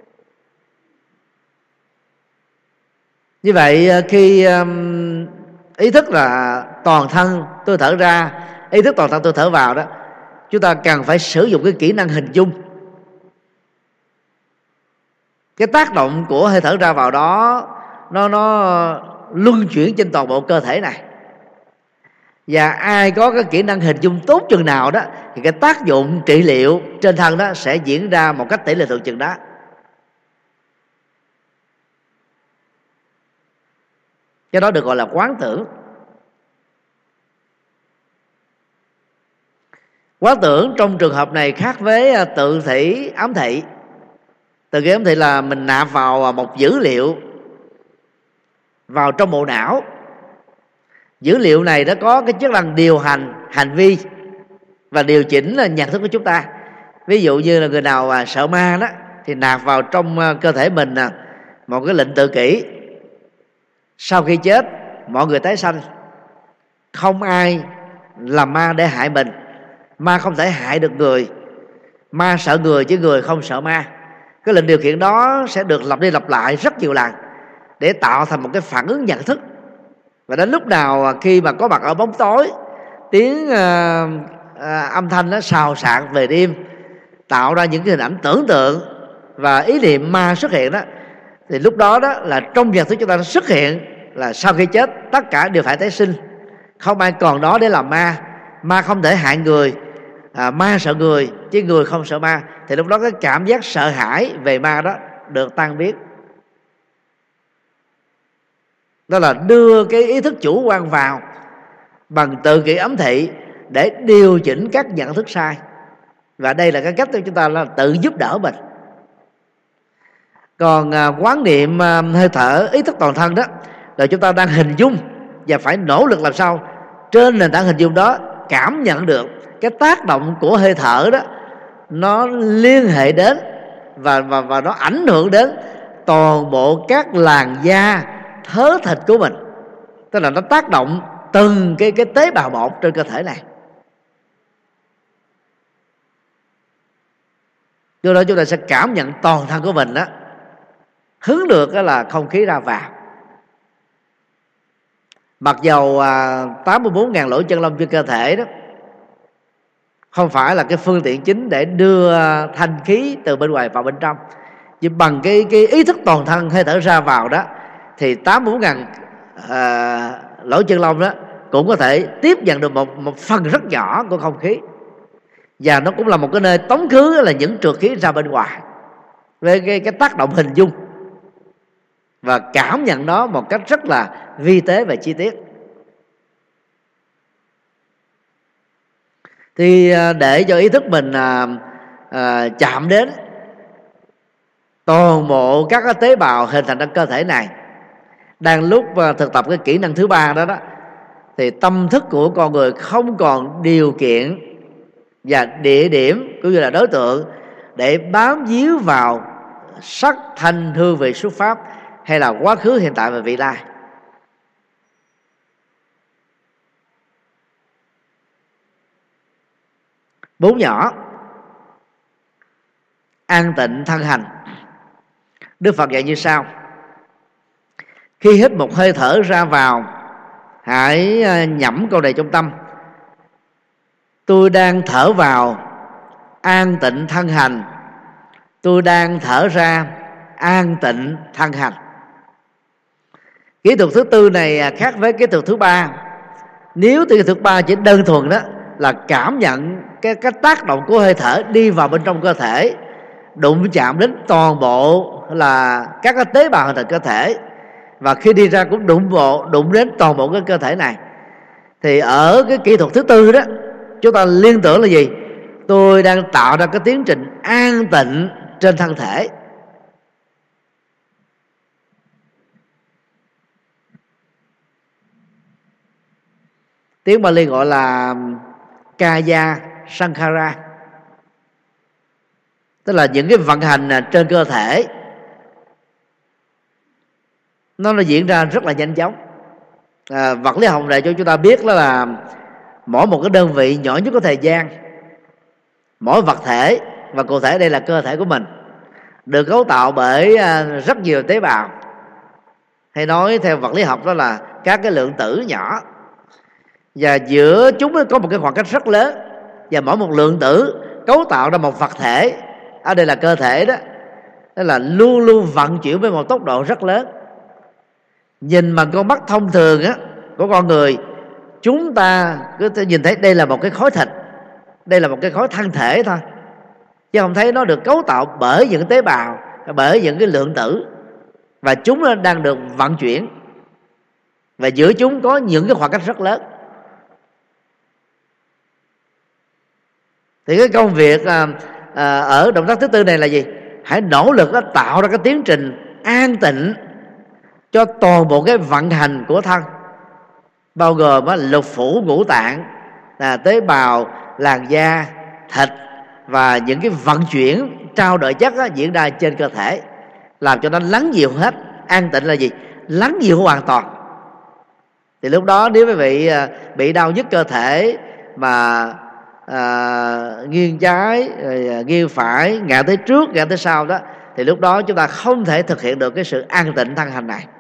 Như vậy khi um, ý thức là toàn thân tôi thở ra, ý thức toàn thân tôi thở vào đó, chúng ta cần phải sử dụng cái kỹ năng hình dung cái tác động của hơi thở ra vào đó, nó nó luân chuyển trên toàn bộ cơ thể này. Và ai có cái kỹ năng hình dung tốt chừng nào đó, thì cái tác dụng trị liệu trên thân đó sẽ diễn ra một cách tỷ lệ thuận chừng đó. Cái đó được gọi là quán tưởng. Quán tưởng trong trường hợp này khác với tự thị ám thị. Tự thị ám thị là mình nạp vào một dữ liệu vào trong bộ não. Dữ liệu này nó có cái chức năng điều hành hành vi và điều chỉnh nhận thức của chúng ta. Ví dụ như là người nào à, sợ ma đó, thì nạp vào trong cơ thể mình à, một cái lệnh tự kỷ: sau khi chết mọi người tái sanh, không ai làm ma để hại mình, ma không thể hại được người, ma sợ người chứ người không sợ ma. Cái lệnh điều khiển đó sẽ được lặp đi lặp lại rất nhiều lần để tạo thành một cái phản ứng nhận thức. Và đến lúc nào khi mà có mặt ở bóng tối, tiếng uh, uh, âm thanh nó xào xạc về đêm, tạo ra những cái hình ảnh tưởng tượng và ý niệm ma xuất hiện đó, thì lúc đó đó là trong nhận thức chúng ta nó xuất hiện là sau khi chết tất cả đều phải tái sinh, không ai còn đó để làm ma, ma không thể hại người, à, ma sợ người chứ người không sợ ma. Thì lúc đó cái cảm giác sợ hãi về ma đó được tan biến. Đó là đưa cái ý thức chủ quan vào bằng tự kỷ ấm thị để điều chỉnh các nhận thức sai. Và đây là cái cách để chúng ta là tự giúp đỡ mình. Còn à, quán niệm à, hơi thở ý thức toàn thân đó là chúng ta đang hình dung và phải nỗ lực làm sao trên nền tảng hình dung đó cảm nhận được cái tác động của hơi thở đó nó liên hệ đến và và và nó ảnh hưởng đến toàn bộ các làn da, thớ thịt của mình. Tức là nó tác động từng cái cái tế bào một trên cơ thể này. Do đó chúng ta sẽ cảm nhận toàn thân của mình đó hứng được đó là không khí ra vào. Mặc dầu à, tám mươi bốn nghìn lỗ chân lông trên cơ thể đó không phải là cái phương tiện chính để đưa thanh khí từ bên ngoài vào bên trong, chỉ bằng cái cái ý thức toàn thân hơi thở ra vào đó thì tám mươi bốn nghìn à, lỗ chân lông đó cũng có thể tiếp nhận được một một phần rất nhỏ của không khí, và nó cũng là một cái nơi tống khứ là những trượt khí ra bên ngoài với cái, cái tác động hình dung và cảm nhận nó một cách rất là vi tế và chi tiết. Thì để cho ý thức mình à, à, chạm đến toàn bộ các cái tế bào hình thành trong cơ thể này, đang lúc thực tập cái kỹ năng thứ ba đó đó, thì tâm thức của con người không còn điều kiện và địa điểm cũng như là đối tượng để bám víu vào sắc, thanh, hương, vị, xuất pháp hay là quá khứ, hiện tại và vị lai. Bốn nhỏ an tịnh thân hành. Đức Phật dạy như sau: khi hít một hơi thở ra vào, hãy nhẩm câu này trong tâm: tôi đang thở vào, an tịnh thân hành. Tôi đang thở ra, an tịnh thân hành. Kỹ thuật thứ tư này khác với kỹ thuật thứ ba. Nếu kỹ thuật thứ ba chỉ đơn thuần đó là cảm nhận cái, cái tác động của hơi thở đi vào bên trong cơ thể, đụng chạm đến toàn bộ là các cái tế bào hình thành cơ thể, và khi đi ra cũng đụng bộ đụng đến toàn bộ cái cơ thể này, thì ở cái kỹ thuật thứ tư đó chúng ta liên tưởng là gì? Tôi đang tạo ra cái tiến trình an tịnh trên thân thể. Tiếng Bali gọi là Kaya Sankhara, tức là những cái vận hành trên cơ thể nó nó diễn ra rất là nhanh chóng. À, vật lý học này cho chúng ta biết đó là mỗi một cái đơn vị nhỏ nhất có thời gian, mỗi vật thể, và cụ thể đây là cơ thể của mình, được cấu tạo bởi rất nhiều tế bào, hay nói theo vật lý học đó là các cái lượng tử nhỏ, và giữa chúng có một cái khoảng cách rất lớn, và mỗi một lượng tử cấu tạo ra một vật thể, ở đây là cơ thể đó, đó là luôn luôn vận chuyển với một tốc độ rất lớn. Nhìn bằng con mắt thông thường á của con người, chúng ta cứ nhìn thấy đây là một cái khối thịt, đây là một cái khối thân thể thôi, chứ không thấy nó được cấu tạo bởi những tế bào, bởi những cái lượng tử, và chúng đang được vận chuyển, và giữa chúng có những cái khoảng cách rất lớn. Thì cái công việc à, à, ở động tác thứ tư này là gì? Hãy nỗ lực đó, tạo ra cái tiến trình an tịnh cho toàn bộ cái vận hành của thân, bao gồm á, lục phủ ngũ tạng, là tế bào, làn da, thịt, và những cái vận chuyển trao đổi chất á, diễn ra trên cơ thể, làm cho nó lắng dịu hết. An tịnh là gì? Lắng dịu hoàn toàn. Thì lúc đó nếu quý vị bị đau nhức cơ thể mà à, nghiêng trái, nghiêng phải, ngã tới trước, ngã tới sau đó, thì lúc đó chúng ta không thể thực hiện được cái sự an tịnh thân hành này.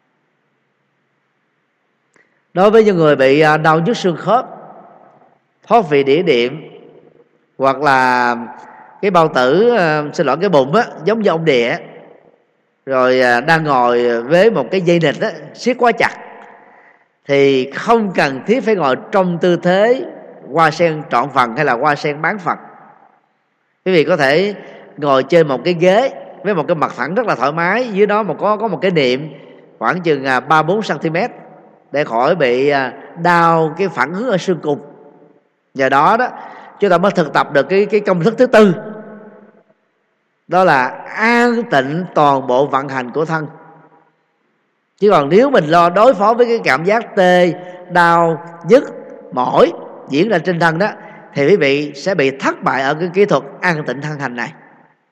Đối với những người bị đau nhức xương khớp, thoát vị đĩa đệm, hoặc là cái bao tử, xin lỗi, cái bụng á, giống như ông đĩa, rồi đang ngồi với một cái dây nịch á, siết quá chặt, thì không cần thiết phải ngồi trong tư thế hoa sen trọn phần hay là hoa sen bán phần. Quý vị có thể ngồi trên một cái ghế với một cái mặt phẳng rất là thoải mái, dưới đó mà có có một cái niệm khoảng chừng ba bốn xăng-ti-mét để khỏi bị đau cái phản ứng ở xương cùng. Nhờ đó đó chúng ta mới thực tập được cái cái công thức thứ tư, đó là an tịnh toàn bộ vận hành của thân. Chứ còn nếu mình lo đối phó với cái cảm giác tê, đau, nhức, mỏi diễn ra trên thân đó, thì quý vị sẽ bị thất bại ở cái kỹ thuật an tịnh thân hành này.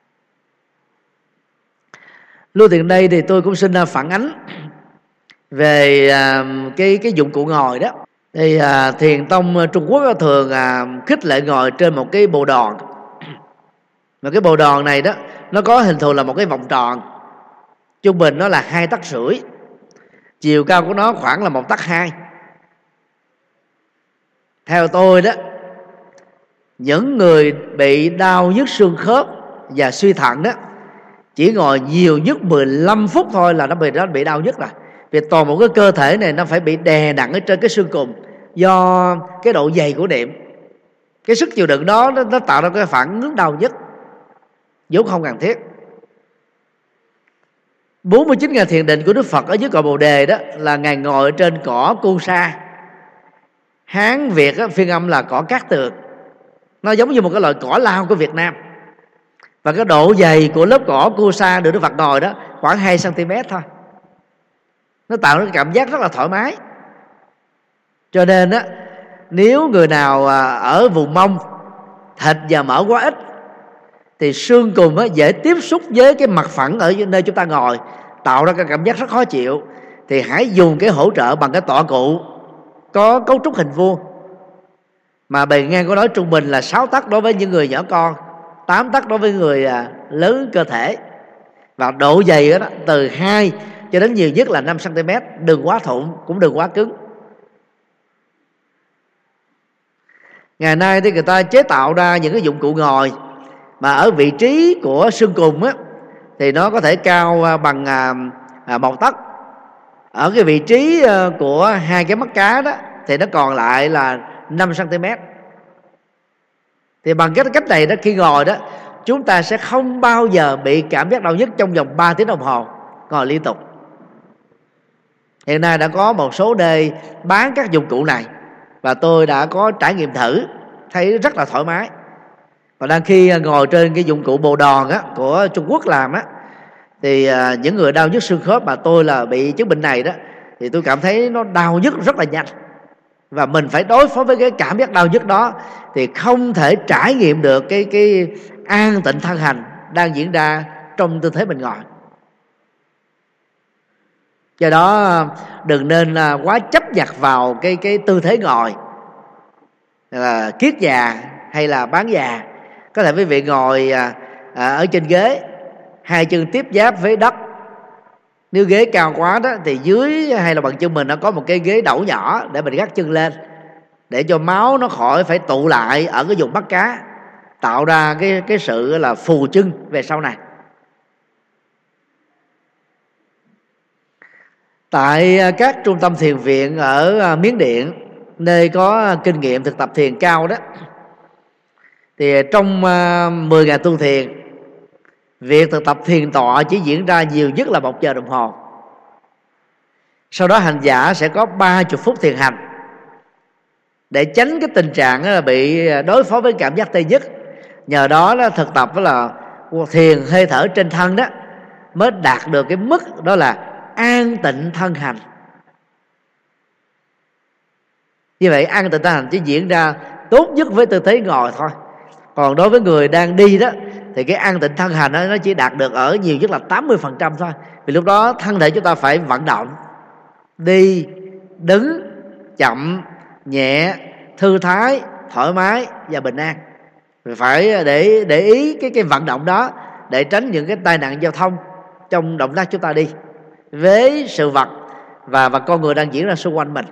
Lưu tiền đây thì tôi cũng xin phản ánh về cái cái dụng cụ ngồi đó. Thì à, thiền tông Trung Quốc thường à, khích lệ ngồi trên một cái bồ đòn. Mà cái bồ đòn này đó nó có hình thù là một cái vòng tròn, trung bình nó là hai tấc rưỡi, chiều cao của nó khoảng là một tấc hai. Theo tôi đó, những người bị đau nhức xương khớp và suy thận đó, chỉ ngồi nhiều nhất mười lăm phút thôi là nó bị nó bị đau nhức rồi. Vì toàn bộ cái cơ thể này nó phải bị đè nặng ở trên cái xương cùn do cái độ dày của niệm. Cái sức chịu đựng đó nó, nó tạo ra cái phản ứng đau nhức vốn không cần thiết. bốn mươi chín ngày thiền định của Đức Phật ở dưới cội Bồ Đề đó là Ngài ngồi trên cỏ cu sa. Hán Việt đó, phiên âm là cỏ cát tường. Nó giống như một cái loại cỏ lau của Việt Nam. Và cái độ dày của lớp cỏ cu sa được Đức Phật ngồi đó khoảng hai xăng-ti-mét thôi. Nó tạo ra cảm giác rất là thoải mái. Cho nên á, nếu người nào ở vùng mông thịt và mỡ quá ít thì xương cùn á, dễ tiếp xúc với cái mặt phẳng ở nơi chúng ta ngồi, tạo ra cái cảm giác rất khó chịu. Thì hãy dùng cái hỗ trợ bằng cái tọa cụ có cấu trúc hình vuông, mà bề ngang của nó trung bình là sáu tấc đối với những người nhỏ con, tám tấc đối với người lớn cơ thể. Và độ dày đó từ hai cho đến nhiều nhất là năm xăng-ti-mét. Đừng quá thụng, cũng đừng quá cứng. Ngày nay thì người ta chế tạo ra những cái dụng cụ ngồi mà ở vị trí của xương cùn á, thì nó có thể cao bằng à, một tấc. Ở cái vị trí của hai cái mắt cá đó thì nó còn lại là năm xăng-ti-mét. Thì bằng cái cách này đó, khi ngồi đó chúng ta sẽ không bao giờ bị cảm giác đau nhức trong vòng ba tiếng đồng hồ ngồi liên tục. Hiện nay đã có một số nơi bán các dụng cụ này và tôi đã có trải nghiệm thử, thấy rất là thoải mái. Và đang khi ngồi trên cái dụng cụ bồ đòn á, của Trung Quốc làm á, thì à, những người đau nhức xương khớp, mà tôi là bị chứng bệnh này đó, thì tôi cảm thấy nó đau nhức rất là nhanh. Và mình phải đối phó với cái cảm giác đau nhức đó thì không thể trải nghiệm được cái, cái an tịnh thân hành đang diễn ra trong tư thế mình ngồi. Do đó đừng nên quá chấp nhặt vào cái, cái tư thế ngồi là kiết già hay là bán già. Có thể quý vị ngồi à, à, ở trên ghế, hai chân tiếp giáp với đất. Nếu ghế cao quá đó thì dưới hay là bằng chân mình nó có một cái ghế đẩu nhỏ để mình gác chân lên, để cho máu nó khỏi phải tụ lại ở cái vùng mắt cá, tạo ra cái, cái sự là phù chân về sau này. Tại các trung tâm thiền viện ở Miến Điện, nơi có kinh nghiệm thực tập thiền cao đó, thì trong mười ngày tu thiền, việc thực tập thiền tọa chỉ diễn ra nhiều nhất là một giờ đồng hồ. Sau đó hành giả sẽ có ba mươi phút thiền hành để tránh cái tình trạng là bị đối phó với cảm giác tê nhức. Nhờ đó là thực tập đó là thiền hơi thở trên thân đó mới đạt được cái mức đó là an tịnh thân hành. Như vậy an tịnh thân hành chỉ diễn ra tốt nhất với tư thế ngồi thôi. Còn đối với người đang đi đó thì cái an tịnh thân hành đó, nó chỉ đạt được ở nhiều nhất là tám mươi phần trăm thôi. Vì lúc đó thân thể chúng ta phải vận động, đi, đứng, chậm, nhẹ, thư thái, thoải mái và bình an. Phải để để ý cái cái vận động đó để tránh những cái tai nạn giao thông trong động tác chúng ta đi với sự vật và và con người đang diễn ra xung quanh mình.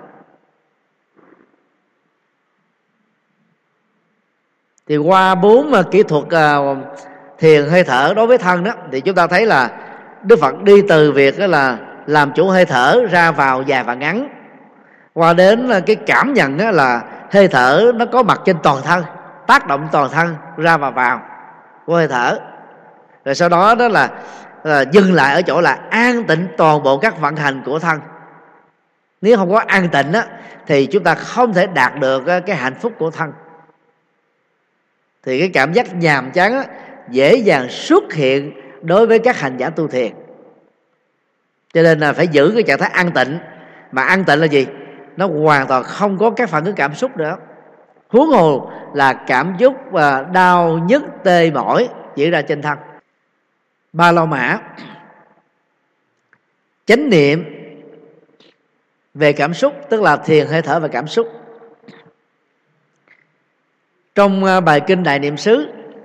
Thì qua bốn kỹ thuật uh, thiền hơi thở đối với thân đó, thì chúng ta thấy là Đức Phật đi từ việc đó là làm chủ hơi thở ra vào dài và ngắn, qua đến cái cảm nhận đó là hơi thở nó có mặt trên toàn thân, tác động toàn thân ra và vào của hơi thở. Rồi sau đó đó là, là dừng lại ở chỗ là an tịnh toàn bộ các vận hành của thân. Nếu không có an tịnh đó, thì chúng ta không thể đạt được cái hạnh phúc của thân. Thì cái cảm giác nhàm chán đó, dễ dàng xuất hiện đối với các hành giả tu thiền. Cho nên là phải giữ cái trạng thái an tịnh. Mà an tịnh là gì? Nó hoàn toàn không có các phản ứng cảm xúc nữa. huống hồ là cảm xúc và đau nhức tê mỏi diễn ra trên thân. Ba la mã, chánh niệm về cảm xúc, tức là thiền hơi thở và cảm xúc. Trong bài kinh Đại Niệm xứ,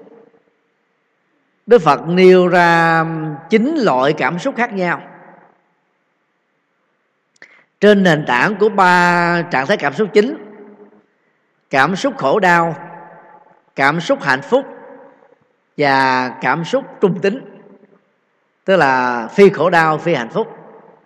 Đức Phật nêu ra chín loại cảm xúc khác nhau trên nền tảng của ba trạng thái cảm xúc chính: cảm xúc khổ đau, cảm xúc hạnh phúc và cảm xúc trung tính, tức là phi khổ đau, phi hạnh phúc.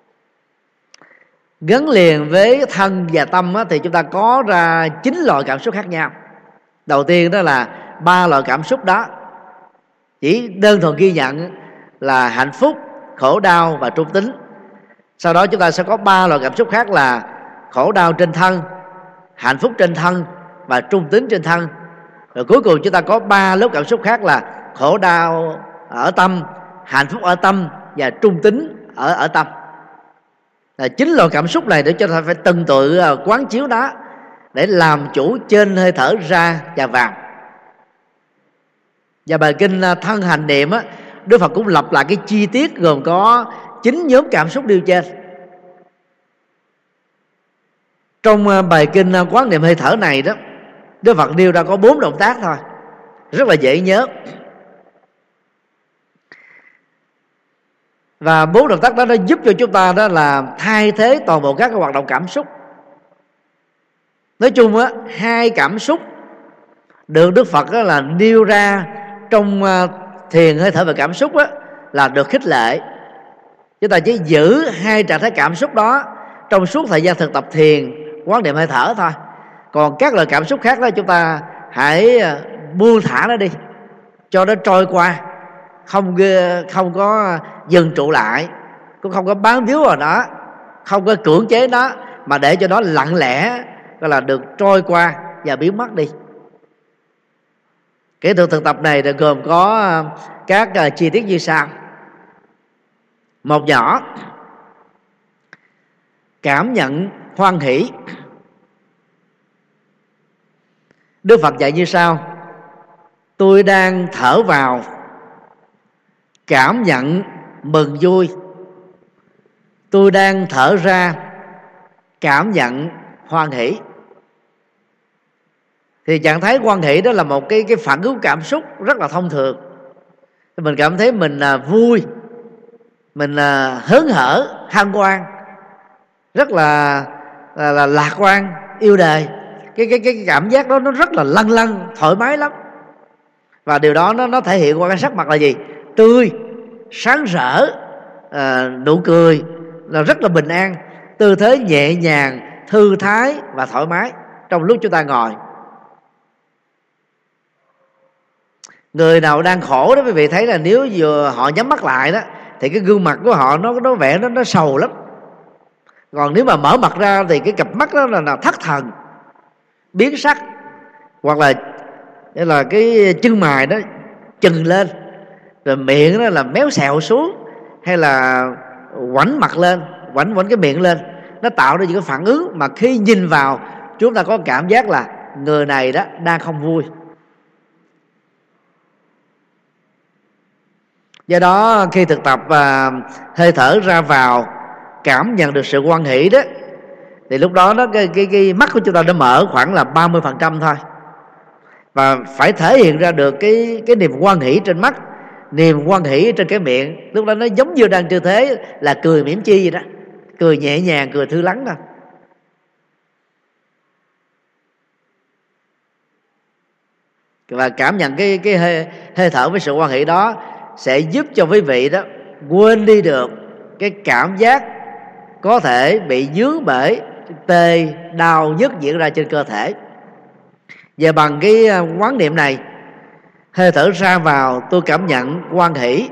Gắn liền với thân và tâm thì chúng ta có ra chín loại cảm xúc khác nhau. Đầu tiên đó là ba loại cảm xúc đó chỉ đơn thuần ghi nhận là hạnh phúc, khổ đau và trung tính. Sau đó chúng ta sẽ có ba loại cảm xúc khác là khổ đau trên thân, hạnh phúc trên thân và trung tính trên thân. Rồi cuối cùng chúng ta có ba lớp cảm xúc khác là khổ đau ở tâm, hạnh phúc ở tâm và trung tính ở ở tâm. Là chín loại cảm xúc này để cho ta phải từng tự quán chiếu đó, để làm chủ trên hơi thở ra và vào. Và bài kinh Thân Hành Niệm á, Đức Phật cũng lặp lại cái chi tiết gồm có chín nhóm cảm xúc nêu trên. Trong bài kinh Quán Niệm Hơi Thở này đó, Đức Phật nêu ra có bốn động tác thôi, rất là dễ nhớ. Và bốn động tác đó nó giúp cho chúng ta đó là thay thế toàn bộ các cái hoạt động cảm xúc. Nói chung á, hai cảm xúc được Đức Phật đó là nêu ra trong thiền hơi thở và cảm xúc á, là được khích lệ. Chúng ta chỉ giữ hai trạng thái cảm xúc đó trong suốt thời gian thực tập thiền quán niệm hơi thở thôi. Còn các loại cảm xúc khác đó chúng ta hãy buông thả nó đi, cho nó trôi qua, không không có dừng trụ lại, cũng không có bám víu vào nó, không có cưỡng chế nó, mà để cho nó lặng lẽ gọi là được trôi qua và biến mất đi. Kỹ thuật thực tập này được gồm có các chi tiết như sau. Một nhỏ, cảm nhận hoan hỷ. Đức Phật dạy như sau: tôi đang thở vào, cảm nhận mừng vui. Tôi đang thở ra, cảm nhận hoan hỷ. Thì trạng thái hoan hỷ đó là một cái, cái phản ứng cảm xúc rất là thông thường. Mình cảm thấy mình à, vui, mình à, hớn hở, hân hoan, rất là, là, là lạc quan, yêu đời. Cái, cái, cái cảm giác đó nó rất là lâng lâng, thoải mái lắm. Và điều đó nó, nó thể hiện qua cái sắc mặt là gì? Tươi, sáng rỡ, à, nụ cười là rất là bình an, tư thế nhẹ nhàng, thư thái và thoải mái trong lúc chúng ta ngồi. Người nào đang khổ đó quý vị thấy là nếu vừa họ nhắm mắt lại đó thì cái gương mặt của họ nó nó vẻ nó nó sầu lắm. Còn nếu mà mở mặt ra thì cái cặp mắt đó là, là thất thần, biến sắc, hoặc là là cái chân mày đó chừng lên, rồi miệng đó là méo xẹo xuống, hay là ngoảnh mặt lên, ngoảnh ngoảnh cái miệng lên. Nó tạo ra những cái phản ứng mà khi nhìn vào chúng ta có cảm giác là người này đó đang không vui. Do đó khi thực tập uh, hơi thở ra vào, cảm nhận được sự hoan hỷ đó, thì lúc đó, đó cái, cái, cái mắt của chúng ta đã mở khoảng là ba mươi phần trăm thôi. Và phải thể hiện ra được cái, cái niềm hoan hỷ trên mắt, niềm hoan hỷ trên cái miệng. Lúc đó nó giống như đang tư thế là cười mỉm chi vậy đó, cười nhẹ nhàng, cười thư lắng thôi. Và cảm nhận cái, cái hơi, hơi thở với sự hoan hỷ đó sẽ giúp cho quý vị đó quên đi được cái cảm giác có thể bị dướng bể, tê, đau, nhức diễn ra trên cơ thể. Và bằng cái quán niệm này, hơi thở ra vào tôi cảm nhận hoan hỷ.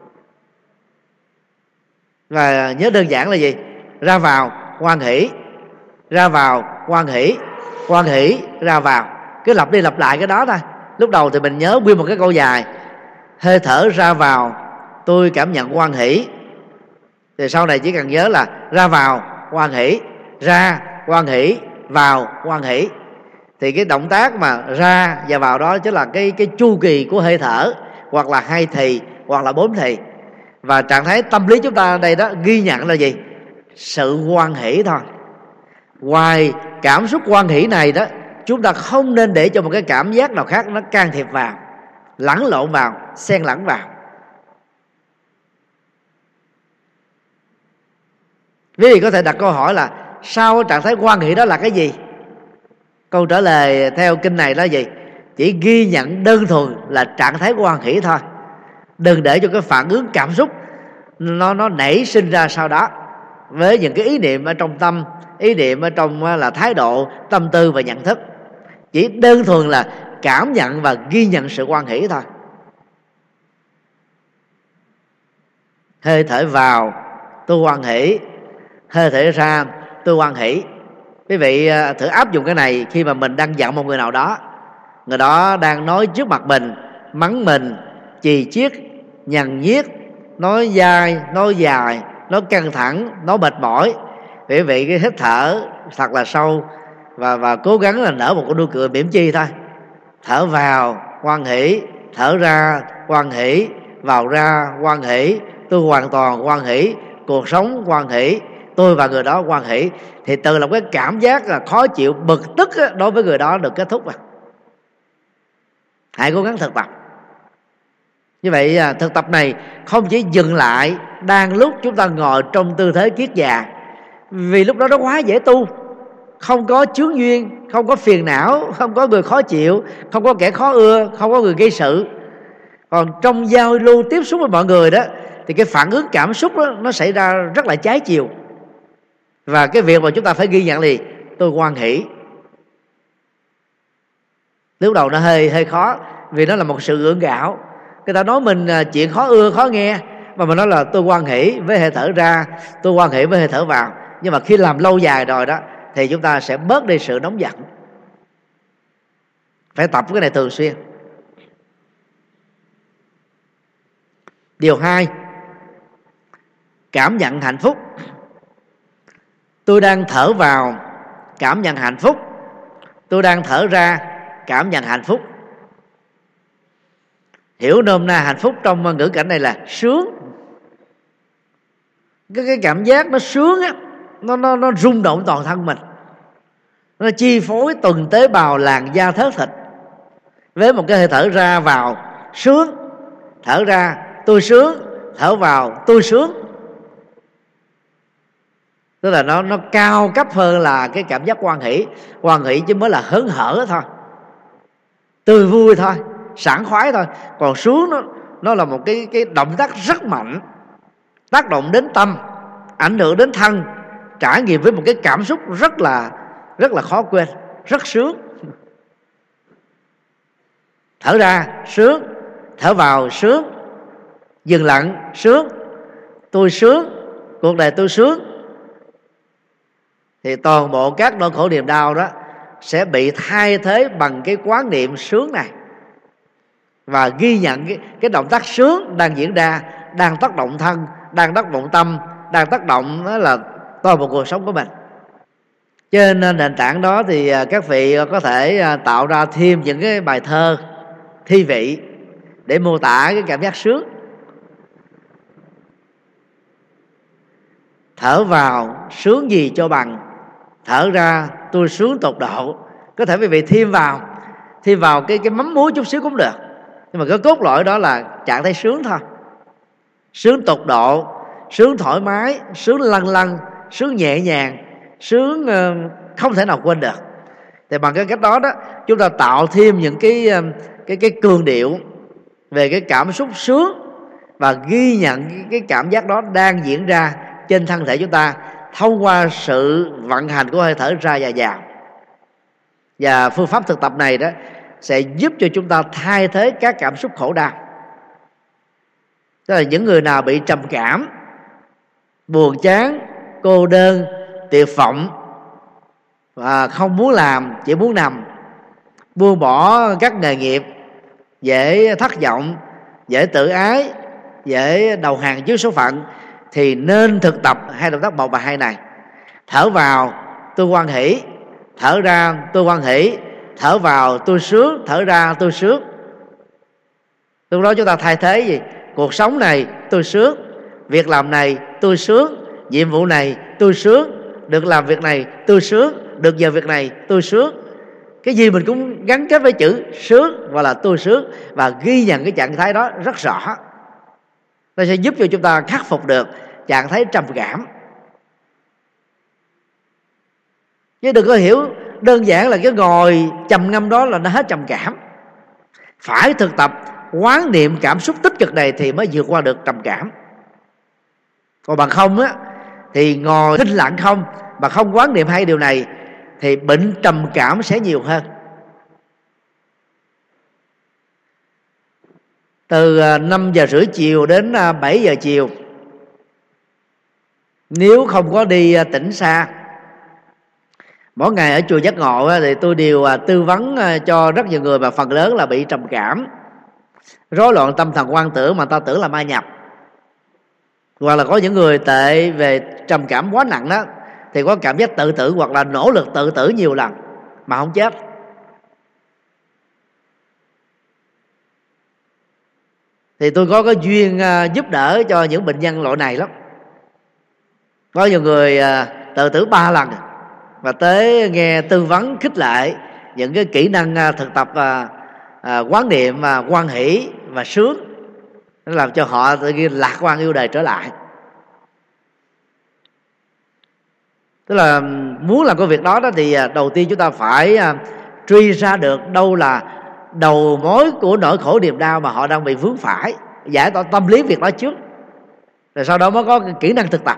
Và nhớ đơn giản là gì? Ra vào hoan hỷ, ra vào hoan hỷ, hoan hỷ ra vào. Cứ lặp đi lặp lại cái đó thôi. Lúc đầu thì mình nhớ nguyên một cái câu dài: hơi thở ra vào tôi cảm nhận hoan hỷ. Thì sau này chỉ cần nhớ là ra vào hoan hỷ, ra hoan hỷ, vào hoan hỷ. thì cái động tác mà ra và vào đó chính là cái cái chu kỳ của hơi thở, hoặc là hai thì hoặc là bốn thì. Và trạng thái tâm lý chúng ta ở đây đó ghi nhận là gì? Sự hoan hỷ thôi. Ngoài cảm xúc hoan hỷ này đó, chúng ta không nên để cho một cái cảm giác nào khác nó can thiệp vào, lẫn lộn vào, xen lẫn vào. Quý vị có thể đặt câu hỏi là sau trạng thái hoan hỷ đó là cái gì? Câu trả lời theo kinh này là gì? Chỉ ghi nhận đơn thuần là trạng thái hoan hỷ thôi. Đừng để cho cái phản ứng cảm xúc nó nó nảy sinh ra sau đó với những cái ý niệm ở trong tâm, ý niệm ở trong là thái độ, tâm tư và nhận thức. Chỉ đơn thuần là cảm nhận và ghi nhận sự hoan hỷ thôi. Hơi thở vào tôi hoan hỷ, hơi thở ra tôi hoan hỷ. Quý vị thử áp dụng cái này khi mà mình đang giận một người nào đó. Người đó đang nói trước mặt mình, mắng mình, chì chiết, nhằn nhiếc, nói dai, nói dài, nói căng thẳng, nói mệt mỏi. Quý vị cái hít thở thật là sâu và và cố gắng là nở một cái nụ cười mỉm chi thôi. Thở vào hoan hỷ, thở ra hoan hỷ, vào ra hoan hỷ, tôi hoàn toàn hoan hỷ, cuộc sống hoan hỷ, tôi và người đó hoan hỷ. Thì từ là cái cảm giác là khó chịu, bực tức đối với người đó được kết thúc. Hãy cố gắng thực tập. Như vậy thực tập này không chỉ dừng lại đang lúc chúng ta ngồi trong tư thế kiết già, vì lúc đó nó quá dễ tu, không có chướng duyên, không có phiền não, không có người khó chịu, không có kẻ khó ưa, không có người gây sự. Còn trong giao lưu tiếp xúc với mọi người đó thì cái phản ứng cảm xúc đó, nó xảy ra rất là trái chiều. Và cái việc mà chúng ta phải ghi nhận là tôi hoan hỷ. Lúc đầu nó hơi hơi khó, vì nó là một sự gượng gạo. Người ta nói mình chuyện khó ưa, khó nghe, mà mình nói là tôi hoan hỷ với hơi thở ra, tôi hoan hỷ với hơi thở vào. Nhưng mà khi làm lâu dài rồi đó thì chúng ta sẽ bớt đi sự nóng giận. Phải tập cái này thường xuyên. Điều hai, cảm nhận hạnh phúc. Tôi đang thở vào, cảm nhận hạnh phúc. Tôi đang thở ra, cảm nhận hạnh phúc. Hiểu nôm na hạnh phúc trong ngữ cảnh này là sướng. Cái, cái cảm giác nó sướng á, nó, nó, nó rung động toàn thân mình. Nó chi phối từng tế bào làn da thớ thịt. Với một cái hơi thở ra vào sướng, thở ra tôi sướng, thở vào tôi sướng. Tức là nó, nó cao cấp hơn là cái cảm giác hoan hỷ. Hoan hỷ chứ mới là hớn hở thôi, tươi vui thôi, sảng khoái thôi. Còn sướng nó, nó là một cái, cái động tác rất mạnh, tác động đến tâm, ảnh hưởng đến thân, trải nghiệm với một cái cảm xúc rất là rất là khó quên, rất sướng. Thở ra sướng, thở vào sướng, dừng lặng sướng, tôi sướng, cuộc đời tôi sướng. Thì toàn bộ các nỗi khổ niềm đau đó sẽ bị thay thế bằng cái quán niệm sướng này, và ghi nhận cái, cái động tác sướng đang diễn ra, đang tác động thân, đang tác động tâm, đang tác động đó là toàn bộ cuộc sống của mình. Trên nền tảng đó thì các vị có thể tạo ra thêm những cái bài thơ thi vị để mô tả cái cảm giác sướng. Thở vào sướng gì cho bằng, thở ra tôi sướng tột độ. Có thể quý vị thêm vào thêm vào cái cái mắm muối chút xíu cũng được, nhưng mà cái cốt lõi đó là trạng thái sướng thôi. Sướng tột độ, sướng thoải mái, sướng lăn lăn, sướng nhẹ nhàng, sướng không thể nào quên được. Thì bằng cái cách đó đó, chúng ta tạo thêm những cái cái cái cường điệu về cái cảm xúc sướng, và ghi nhận cái, cái cảm giác đó đang diễn ra trên thân thể chúng ta thông qua sự vận hành của hơi thở ra và vào. Và phương pháp thực tập này đó sẽ giúp cho chúng ta thay thế các cảm xúc khổ đau. Tức là những người nào bị trầm cảm, buồn chán, cô đơn, tuyệt vọng và không muốn làm, chỉ muốn nằm, buông bỏ các nghề nghiệp, dễ thất vọng, dễ tự ái, dễ đầu hàng trước số phận, thì nên thực tập hai động tác một và hai này. Thở vào tôi hoan hỷ, thở ra tôi hoan hỷ, thở vào tôi sướng, thở ra tôi sướng. Lúc đó chúng ta thay thế gì? Cuộc sống này tôi sướng, việc làm này tôi sướng, nhiệm vụ này tôi sướng, được làm việc này tôi sướng, được giờ việc này tôi sướng. Cái gì mình cũng gắn kết với chữ sướng và là tôi sướng, và ghi nhận cái trạng thái đó rất rõ. Nó sẽ giúp cho chúng ta khắc phục được trạng thái trầm cảm. Chứ đừng có hiểu đơn giản là cái ngồi trầm ngâm đó là nó hết trầm cảm. Phải thực tập quán niệm cảm xúc tích cực này thì mới vượt qua được trầm cảm. Còn bằng không á, thì ngồi thinh lặng không mà không quán niệm hai điều này thì bệnh trầm cảm sẽ nhiều hơn. Từ năm giờ rưỡi chiều đến bảy giờ chiều, nếu không có đi tỉnh xa, mỗi ngày ở chùa Giác Ngộ thì tôi đều tư vấn cho rất nhiều người, mà phần lớn là bị trầm cảm, rối loạn tâm thần hoang tưởng mà ta tưởng là ma nhập. Hoặc là có những người tệ về trầm cảm quá nặng đó, thì có cảm giác tự tử hoặc là nỗ lực tự tử nhiều lần mà không chết. Thì tôi có cái duyên giúp đỡ cho những bệnh nhân loại này lắm. Có nhiều người tự tử ba lần, và tới nghe tư vấn khích lệ những cái kỹ năng thực tập quán niệm và hoan hỷ và sướng, nó làm cho họ tự nhiên lạc quan yêu đời trở lại. Tức là muốn làm cái việc đó đó thì đầu tiên chúng ta phải truy ra được đâu là đầu mối của nỗi khổ niềm đau mà họ đang bị vướng phải, giải tỏa tâm lý việc đó trước, rồi sau đó mới có kỹ năng thực tập.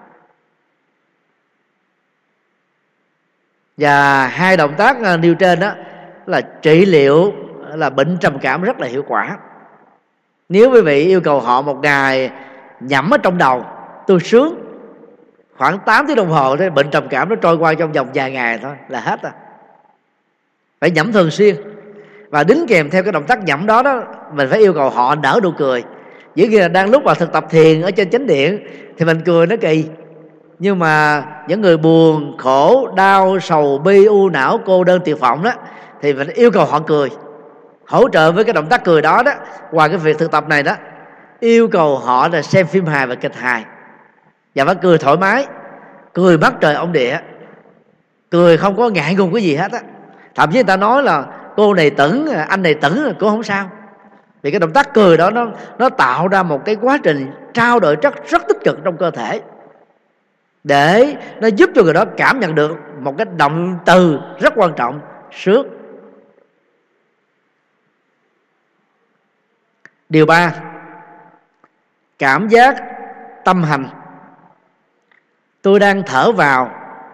Và hai động tác nêu trên đó là trị liệu là bệnh trầm cảm rất là hiệu quả. Nếu quý vị yêu cầu họ một ngày nhẩm ở trong đầu tôi sướng khoảng tám tiếng đồng hồ, thì bệnh trầm cảm nó trôi qua trong vòng vài ngày thôi là hết rồi. Phải nhẩm thường xuyên, và đính kèm theo cái động tác nhẩm đó đó, mình phải yêu cầu họ nở nụ cười. Dĩ nhiên là đang lúc mà thực tập thiền ở trên chánh điện thì mình cười nó kỳ, nhưng mà những người buồn, khổ, đau, sầu, bi, u não, cô đơn, tuyệt vọng đó, thì mình yêu cầu họ cười. Hỗ trợ với cái động tác cười đó đó, ngoài cái việc thực tập này đó, yêu cầu họ là xem phim hài và kịch hài, và phải cười thoải mái, cười mắt trời ông địa, cười không có ngại ngùng cái gì hết á. Thậm chí người ta nói là cô này tẩn, anh này tẩn, cũng không sao, vì cái động tác cười đó nó nó tạo ra một cái quá trình trao đổi rất rất tích cực trong cơ thể, để nó giúp cho người đó cảm nhận được một cái động từ rất quan trọng, sướng. Điều ba, cảm giác tâm hành. Tôi đang thở vào,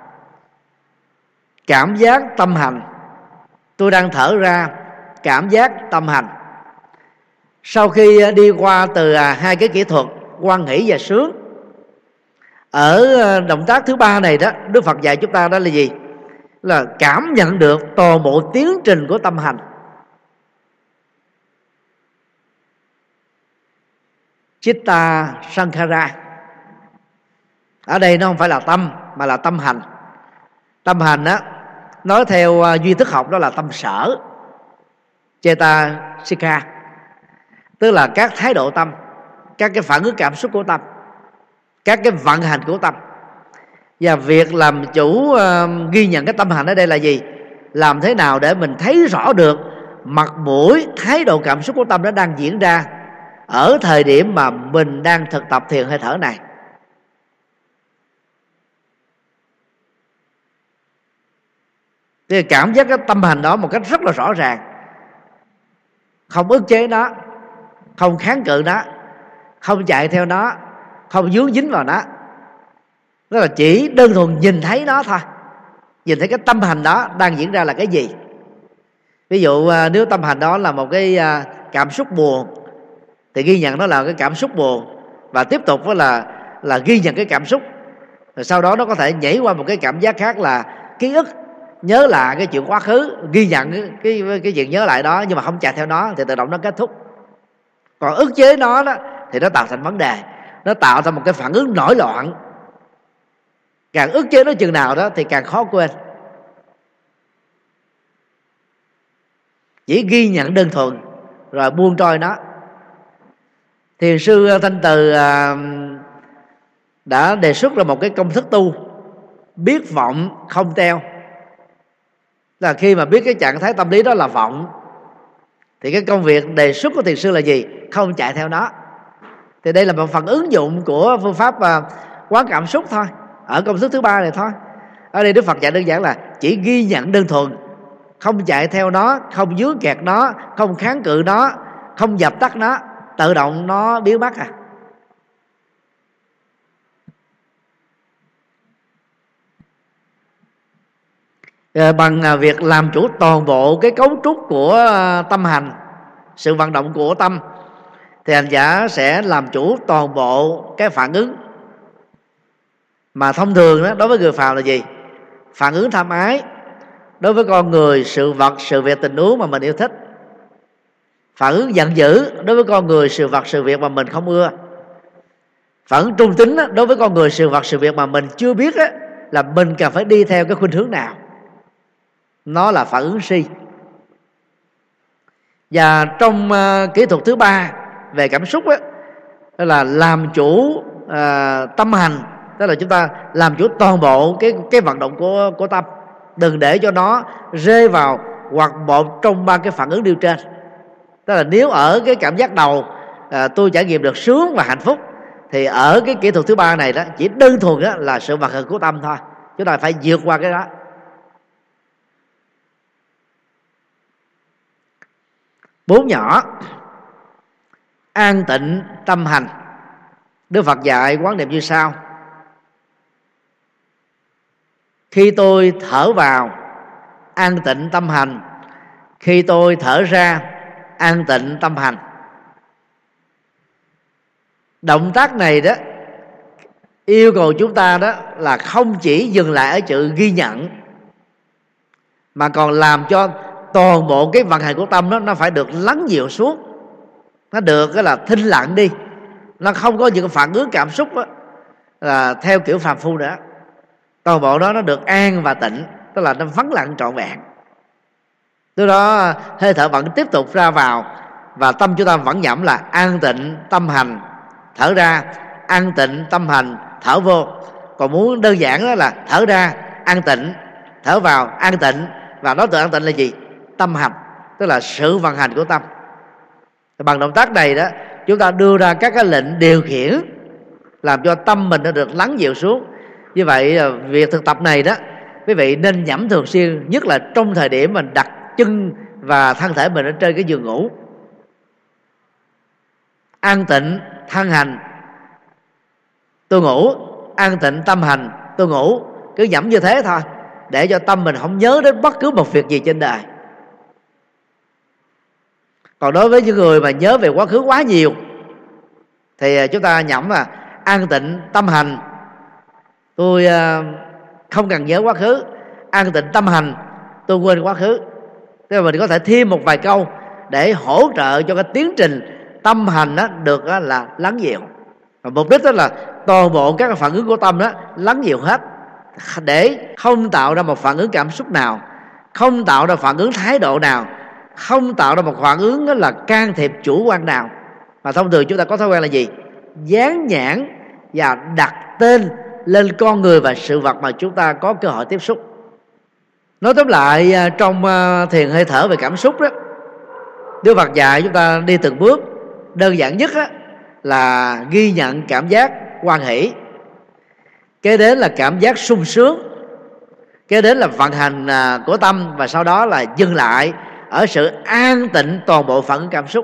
cảm giác tâm hành. Tôi đang thở ra, cảm giác tâm hành. Sau khi đi qua từ hai cái kỹ thuật hoan hỷ và sướng, ở động tác thứ ba này đó, Đức Phật dạy chúng ta đó là gì? Là cảm nhận được toàn bộ tiến trình của tâm hành. Chitta Sankhara. Ở đây nó không phải là tâm, mà là tâm hành. Tâm hành á, nói theo duy thức học đó là tâm sở, Cheta Sikha, tức là các thái độ tâm, các cái phản ứng cảm xúc của tâm, các cái vận hành của tâm. Và việc làm chủ uh, ghi nhận cái tâm hành ở đây là gì? Làm thế nào để mình thấy rõ được mặt mũi, thái độ cảm xúc của tâm nó đang diễn ra ở thời điểm mà mình đang thực tập thiền hơi thở này. Thì cảm giác cái tâm hành đó một cách rất là rõ ràng, không ức chế nó, không kháng cự nó, không chạy theo nó, không dướng dính vào nó. Đó là chỉ đơn thuần nhìn thấy nó thôi, nhìn thấy cái tâm hành đó đang diễn ra là cái gì. Ví dụ nếu tâm hành đó là một cái cảm xúc buồn thì ghi nhận nó là cái cảm xúc buồn, và tiếp tục là là ghi nhận cái cảm xúc. Rồi sau đó nó có thể nhảy qua một cái cảm giác khác là ký ức, nhớ lại cái chuyện quá khứ, ghi nhận cái cái, cái chuyện nhớ lại đó, nhưng mà không chạy theo nó thì tự động nó kết thúc. Còn ức chế nó đó thì nó tạo thành vấn đề, nó tạo ra một cái phản ứng nổi loạn. Càng ức chế nó chừng nào đó thì càng khó quên. chỉ ghi nhận đơn thuần rồi buông trôi nó. Thiền sư Thanh Từ đã đề xuất ra một cái công thức tu biết vọng không teo. Là khi mà biết cái trạng thái tâm lý đó là vọng, thì cái công việc đề xuất của thiền sư là gì? Không chạy theo nó. Thì đây là một phần ứng dụng của phương pháp quán cảm xúc thôi, ở công thức thứ ba này thôi. Ở đây Đức Phật dạy đơn giản là chỉ ghi nhận đơn thuần, không chạy theo nó, không dướng kẹt nó, không kháng cự nó, không dập tắt nó, tự động nó biến mất à. Bằng việc làm chủ toàn bộ cái cấu trúc của tâm hành, sự vận động của tâm, thì hành giả sẽ làm chủ toàn bộ cái phản ứng. Mà thông thường đó, đối với người phàm là gì? Phản ứng tham ái đối với con người, sự vật, sự việc, tình huống mà mình yêu thích. Phản ứng giận dữ đối với con người, sự vật, sự việc mà mình không ưa. Phản ứng trung tính đối với con người, sự vật, sự việc mà mình chưa biết là mình cần phải đi theo cái khuynh hướng nào. Nó là phản ứng si. Và trong uh, kỹ thuật thứ ba về cảm xúc á, đó là làm chủ uh, tâm hành. Tức là chúng ta làm chủ toàn bộ cái cái vận động của của tâm, đừng để cho nó rơi vào hoặc một trong ba cái phản ứng nêu trên. Tức là nếu ở cái cảm giác đầu à, tôi trải nghiệm được sướng và hạnh phúc, thì ở cái kỹ thuật thứ ba này đó chỉ đơn thuần đó là sự vận hành của tâm thôi. Chúng ta phải vượt qua cái đó. Bốn nhỏ an tịnh tâm hành. Đức Phật dạy quán niệm như sau: khi tôi thở vào, an tịnh tâm hành. Khi tôi thở ra, an tịnh tâm hành. Động tác này đó yêu cầu chúng ta đó là không chỉ dừng lại ở chữ ghi nhận, mà còn làm cho toàn bộ cái vận hành của tâm đó nó phải được lắng dịu xuống, nó được cái là thinh lặng đi, nó không có những phản ứng cảm xúc đó, là theo kiểu phàm phu nữa. Toàn bộ đó nó được an và tịnh, tức là nó vắng lặng trọn vẹn. Từ đó hơi thở vẫn tiếp tục ra vào, và tâm chúng ta vẫn nhẩm là an tịnh tâm hành, thở ra, an tịnh tâm hành, thở vô. Còn muốn đơn giản đó là thở ra an tịnh, thở vào an tịnh, và đối tượng an tịnh là gì? Tâm hành, tức là sự vận hành của tâm. Bằng động tác này đó, chúng ta đưa ra các cái lệnh điều khiển làm cho tâm mình nó được lắng dịu xuống. Như vậy việc thực tập này đó, quý vị nên nhẩm thường xuyên, nhất là trong thời điểm mình đặt chân và thân thể mình ở trên cái giường ngủ. An tịnh thân hành, tôi ngủ. An tịnh tâm hành, tôi ngủ. Cứ nhẩm như thế thôi, để cho tâm mình không nhớ đến bất cứ một việc gì trên đời. Còn đối với những người mà nhớ về quá khứ quá nhiều, thì chúng ta nhẩm là an tịnh tâm hành, tôi không cần nhớ quá khứ. An tịnh tâm hành, tôi quên quá khứ. Thế mà mình có thể thêm một vài câu để hỗ trợ cho cái tiến trình tâm hành đó được đó là lắng dịu. Và mục đích đó là toàn bộ các phản ứng của tâm đó lắng dịu hết, để không tạo ra một phản ứng cảm xúc nào, không tạo ra phản ứng thái độ nào, không tạo ra một phản ứng đó là can thiệp chủ quan nào. Mà thông thường chúng ta có thói quen là gì? Dán nhãn và đặt tên lên con người và sự vật mà chúng ta có cơ hội tiếp xúc. Nói tóm lại, trong thiền hơi thở về cảm xúc đó, Đức Phật dạy chúng ta đi từng bước. Đơn giản nhất á, là ghi nhận cảm giác hoan hỷ, kế đến là cảm giác sung sướng, kế đến là vận hành của tâm, và sau đó là dừng lại ở sự an tịnh toàn bộ phản ứng cảm xúc.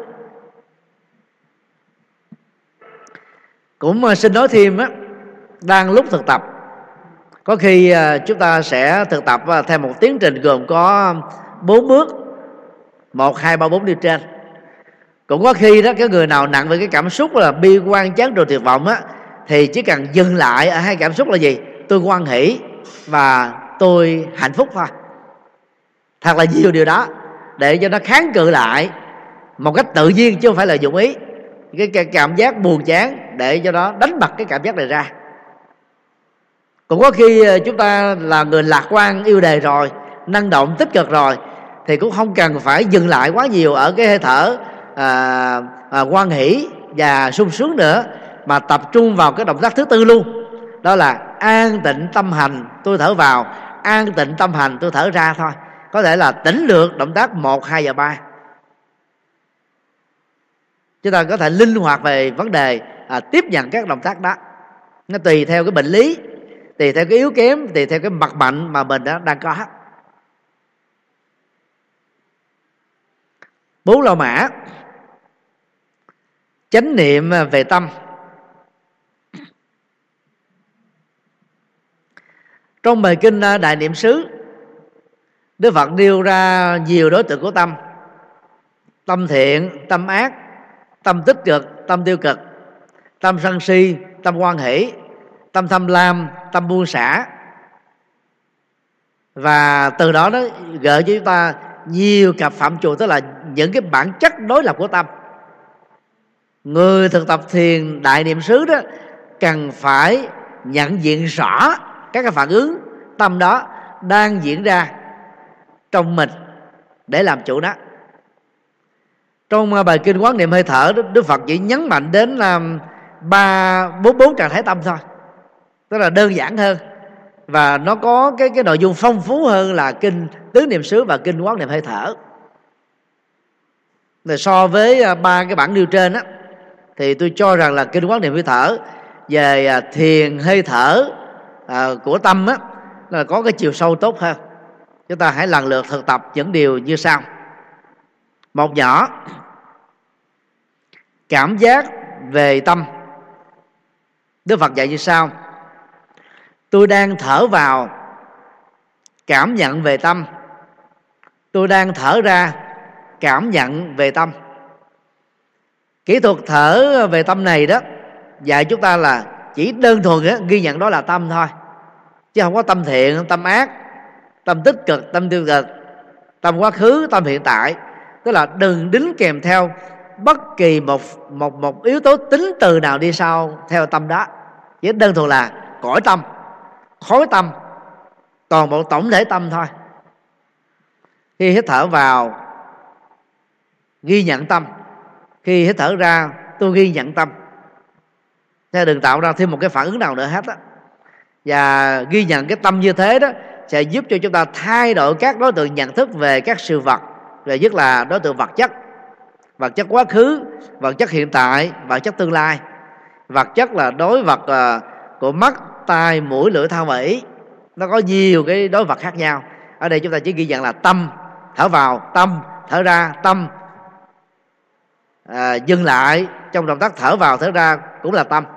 Cũng xin nói thêm á, đang lúc thực tập, có khi chúng ta sẽ thực tập theo một tiến trình gồm có bốn bước, một, hai, ba, bốn đi trên. Cũng có khi đó, cái người nào nặng về cái cảm xúc là bi quan, chán trường, tuyệt vọng á, thì chỉ cần dừng lại ở hai cảm xúc là gì? Tôi hoan hỷ và tôi hạnh phúc thôi. Thật là nhiều điều đó để cho nó kháng cự lại một cách tự nhiên, chứ không phải là dụng ý cái, cái cảm giác buồn chán để cho nó đánh bật cái cảm giác này ra. Cũng có khi chúng ta là người lạc quan, yêu đời rồi, năng động, tích cực rồi, thì cũng không cần phải dừng lại quá nhiều ở cái hơi thở à, à, hoan hỷ và sung sướng nữa, mà tập trung vào cái động tác thứ tư luôn, đó là an tịnh tâm hành tôi thở vào, an tịnh tâm hành tôi thở ra thôi. Có thể là tỉnh lược động tác một, hai và ba. Chúng ta có thể linh hoạt về vấn đề à, tiếp nhận các động tác đó. Nó tùy theo cái bệnh lý, tùy theo cái yếu kém, tùy theo cái mặt bệnh mà mình đó đang có. Bốn la mã: chánh niệm về tâm. Trong bài kinh Đại Niệm xứ, Đức Phật nêu ra nhiều đối tượng của tâm: tâm thiện, tâm ác, tâm tích cực, tâm tiêu cực, tâm sân si, tâm hoan hỷ, tâm tham lam, tâm buông xả. Và từ đó nó gợi cho chúng ta nhiều cặp phạm trù, tức là những cái bản chất đối lập của tâm. Người thực tập thiền Đại Niệm xứ đó cần phải nhận diện rõ các cái phản ứng tâm đó đang diễn ra trong mình để làm chủ nó. Trong bài kinh Quán Niệm Hơi Thở, Đức Phật chỉ nhấn mạnh đến là ba bốn bốn trạng thái tâm thôi, tức là đơn giản hơn, và nó có cái cái nội dung phong phú hơn là kinh Tứ Niệm xứ và kinh Quán Niệm Hơi Thở. Rồi so với ba cái bản nêu trên á, thì tôi cho rằng là kinh Quán Niệm Hơi Thở về thiền hơi thở à, của tâm á, là có cái chiều sâu tốt hơn. Chúng ta hãy lần lượt thực tập những điều như sau. Một nhỏ, cảm giác về tâm. Đức Phật dạy như sau: tôi đang thở vào, cảm nhận về tâm. Tôi đang thở ra, cảm nhận về tâm. Kỹ thuật thở về tâm này đó dạy chúng ta là chỉ đơn thuần đó, ghi nhận đó là tâm thôi, chứ không có tâm thiện, tâm ác, tâm tích cực, tâm tiêu cực, tâm quá khứ, tâm hiện tại. Tức là đừng đính kèm theo bất kỳ một một một yếu tố tính từ nào đi sau theo tâm đó, chỉ đơn thuần là cõi tâm, khối tâm, toàn bộ tổng thể tâm thôi. Khi hít thở vào, ghi nhận tâm. Khi hít thở ra, tôi ghi nhận tâm. Thế đừng tạo ra thêm một cái phản ứng nào nữa hết á. Và ghi nhận cái tâm như thế đó sẽ giúp cho chúng ta thay đổi các đối tượng nhận thức về các sự vật, về nhất là đối tượng vật chất, vật chất quá khứ, vật chất hiện tại, vật chất tương lai. Vật chất là đối vật của mắt, tai, mũi, lưỡi, thao và ý. Nó có nhiều cái đối vật khác nhau. Ở đây chúng ta chỉ ghi nhận là tâm, thở vào, tâm, thở ra, tâm. À, dừng lại trong động tác thở vào, thở ra cũng là tâm.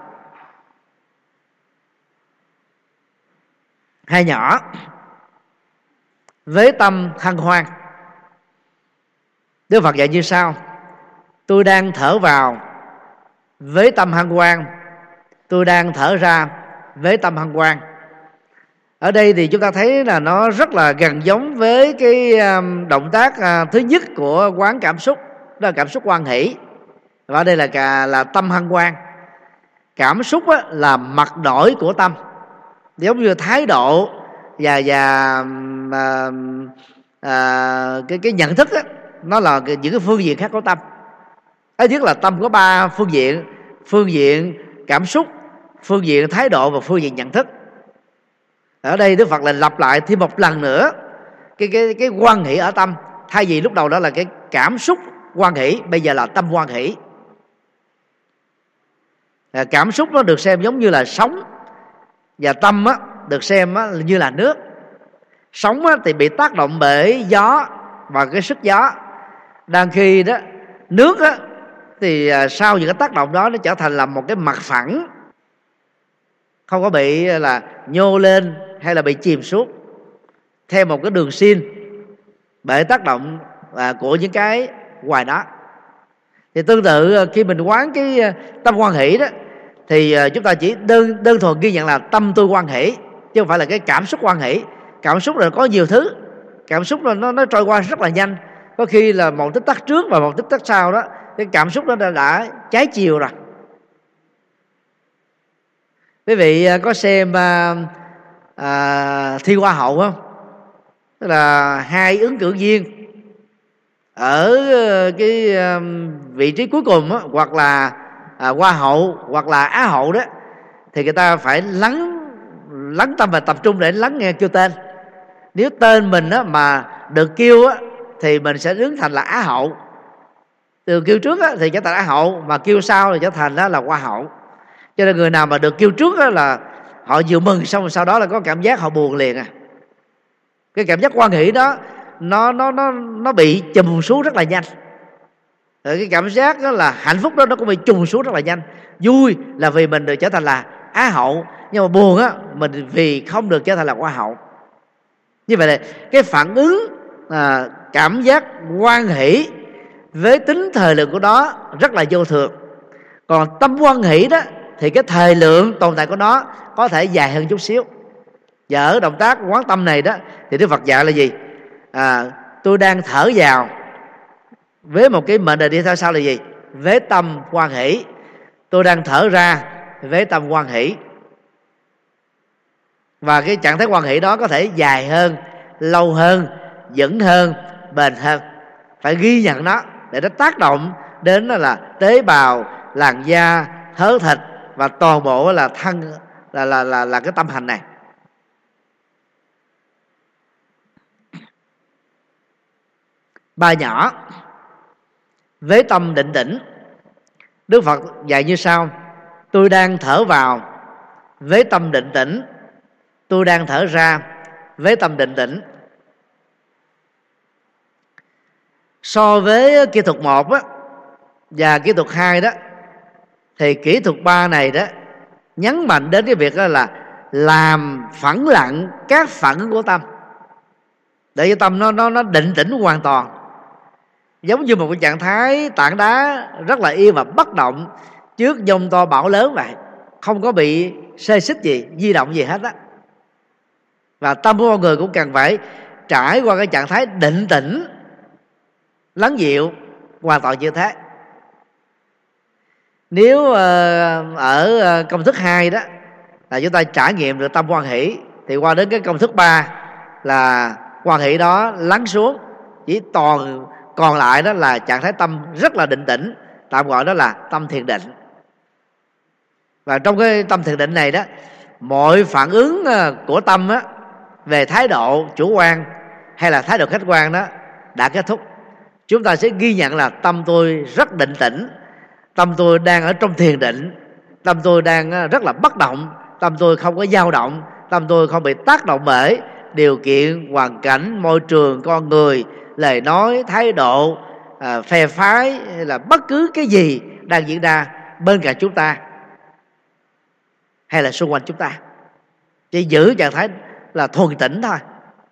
Hai nhỏ, với tâm hân hoan. Đức Phật dạy như sau: tôi đang thở vào với tâm hân hoan, tôi đang thở ra với tâm hân hoan. Ở đây thì chúng ta thấy là nó rất là gần giống với cái động tác thứ nhất của quán cảm xúc, đó là cảm xúc hoan hỷ. Và ở đây là cả là tâm hân hoan. Cảm xúc á, là mặt đổi của tâm, giống như thái độ và và à, à, cái cái nhận thức á, nó là những cái phương diện khác của tâm. Thứ nhất là tâm có ba phương diện: phương diện cảm xúc, phương diện thái độ và phương diện nhận thức. Ở đây Đức Phật là lặp lại thêm một lần nữa cái cái cái hoan hỷ ở tâm. Thay vì lúc đầu đó là cái cảm xúc hoan hỷ, bây giờ là tâm hoan hỷ. À, cảm xúc nó được xem giống như là sóng, và tâm á, được xem á, như là nước. Sóng á, thì bị tác động bởi gió và cái sức gió, đang khi đó nước á, thì à, sau những cái tác động đó nó trở thành là một cái mặt phẳng, không có bị là nhô lên hay là bị chìm xuống theo một cái đường xin bởi tác động à, của những cái ngoài đó. Thì tương tự khi mình quán cái tâm hoan hỷ đó, thì chúng ta chỉ đơn đơn thuần ghi nhận là tâm tôi hoan hỷ, chứ không phải là cái cảm xúc hoan hỷ. Cảm xúc là có nhiều thứ, cảm xúc là nó nó trôi qua rất là nhanh. Có khi là một tích tắc trước và một tích tắc sau đó, cái cảm xúc đó đã, đã trái chiều rồi. Quý vị có xem à, à, thi Hoa hậu không? Tức là hai ứng cử viên ở cái vị trí cuối cùng đó, hoặc là à, hoa hậu hoặc là á hậu đó, thì người ta phải lắng lắng tâm và tập trung để lắng nghe kêu tên. Nếu tên mình á, mà được kêu á, thì mình sẽ đứng thành là á hậu. Từ kêu trước á, thì trở thành á hậu, mà kêu sau thì trở thành đó là hoa hậu. Cho nên người nào mà được kêu trước á, là họ vừa mừng, xong sau đó là có cảm giác họ buồn liền à. Cái cảm giác hoan hỷ đó nó nó nó nó bị chùm xuống rất là nhanh. Rồi cái cảm giác đó là hạnh phúc đó nó cũng bị trùng xuống rất là nhanh. Vui là vì mình được trở thành là á hậu, nhưng mà buồn á mình vì không được trở thành là hoa hậu. Như vậy là cái phản ứng à, cảm giác hoan hỷ với tính thời lượng của nó rất là vô thường. Còn tâm hoan hỷ đó thì cái thời lượng tồn tại của nó có thể dài hơn chút xíu. Và ở động tác quán tâm này đó thì Đức Phật dạy là gì? À, tôi đang thở vào với một cái mệnh đề đi theo sau là gì? Với tâm hoan hỷ. Tôi đang thở ra với tâm hoan hỷ. Và cái trạng thái hoan hỷ đó có thể dài hơn, lâu hơn, vững hơn, bền hơn. Phải ghi nhận nó để nó tác động đến là tế bào, làn da, thớ thịt và toàn bộ là thân là là là là cái tâm hành này. Ba nhỏ với tâm định tĩnh, Đức Phật dạy như sau: tôi đang thở vào với tâm định tĩnh, tôi đang thở ra với tâm định tĩnh. So với kỹ thuật một á, và kỹ thuật hai đó, thì kỹ thuật ba này đó nhấn mạnh đến cái việc đó là làm phẳng lặng các phản ứng của tâm, để cho tâm nó nó nó định tĩnh hoàn toàn, giống như một cái trạng thái tảng đá rất là yên và bất động trước giông to bão lớn vậy, không có bị xê xích gì, di động gì hết á. Và tâm của con người cũng cần phải trải qua cái trạng thái định tĩnh lắng dịu hoàn toàn như thế. Nếu uh, ở công thức hai đó là chúng ta trải nghiệm được tâm hoan hỷ, thì qua đến cái công thức ba là hoan hỷ đó lắng xuống, chỉ toàn còn lại đó là trạng thái tâm rất là định tĩnh, tạm gọi đó là tâm thiền định. Và trong cái tâm thiền định này đó, mọi phản ứng của tâm á, về thái độ chủ quan hay là thái độ khách quan đó đã kết thúc. Chúng ta sẽ ghi nhận là tâm tôi rất định tĩnh, tâm tôi đang ở trong thiền định, tâm tôi đang rất là bất động, tâm tôi không có dao động, tâm tôi không bị tác động bởi điều kiện, hoàn cảnh, môi trường, con người, lời nói, thái độ, à, phe phái hay là bất cứ cái gì đang diễn ra bên cạnh chúng ta hay là xung quanh chúng ta. Chỉ giữ trạng thái là thuần tĩnh thôi.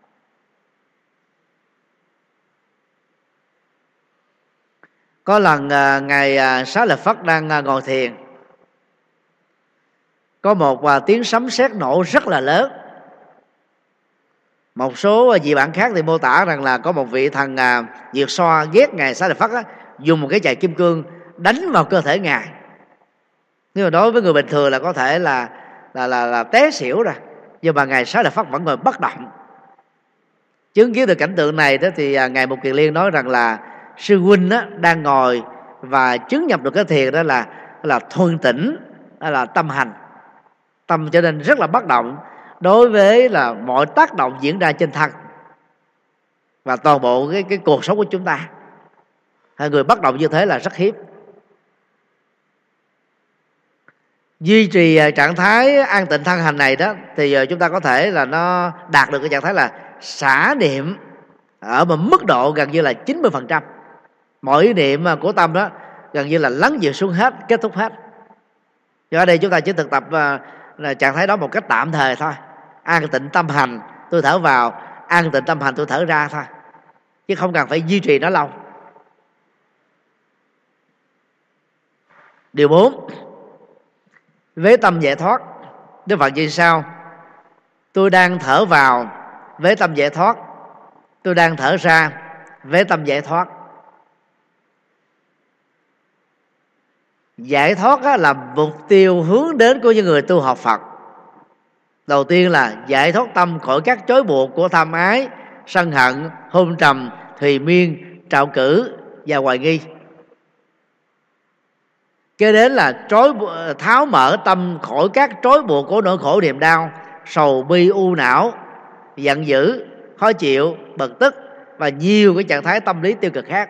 Có lần à, Ngài à, Xá Lợi Phất đang à, ngồi thiền, có một à, tiếng sấm sét nổ rất là lớn. Một số vị bạn khác thì mô tả rằng là có một vị thần à, Diệt Xoa ghét Ngài Xá Lợi Phất á, dùng một cái chày kim cương đánh vào cơ thể Ngài. Nhưng mà đối với người bình thường là có thể là là là, là té xỉu rồi, nhưng mà Ngài Xá Lợi Phất vẫn ngồi bất động. Chứng kiến được cảnh tượng này đó thì à, Ngài Mục Kiền Liên nói rằng là sư huynh á, đang ngồi và chứng nhập được cái thiền đó là là thuần tĩnh, đó là tâm hành, tâm trở nên rất là bất động đối với là mọi tác động diễn ra trên thân và toàn bộ cái cái cuộc sống của chúng ta. Hai người bất động như thế là rất hiếm. Duy trì trạng thái an tịnh thân hành này đó thì chúng ta có thể là nó đạt được cái trạng thái là xả niệm ở một mức độ gần như là chín mươi phần trăm. Mọi ý niệm của tâm đó gần như là lắng dịu xuống hết, kết thúc hết. Do ở đây chúng ta chỉ thực tập là trạng thái đó một cách tạm thời thôi. An tịnh tâm hành, tôi thở vào, an tịnh tâm hành, tôi thở ra thôi, chứ không cần phải duy trì nó lâu. Điều bốn, với tâm giải thoát, Đức Phật như sau: tôi đang thở vào với tâm giải thoát, tôi đang thở ra với tâm giải thoát. Giải thoát là mục tiêu hướng đến của những người tu học Phật. Đầu tiên là giải thoát tâm khỏi các trói buộc của tham ái, sân hận, hôn trầm, thùy miên, trạo cử và hoài nghi. Kế đến là trói tháo mở tâm khỏi các trói buộc của nỗi khổ niềm đau, sầu bi u não, giận dữ, khó chịu, bực tức và nhiều cái trạng thái tâm lý tiêu cực khác.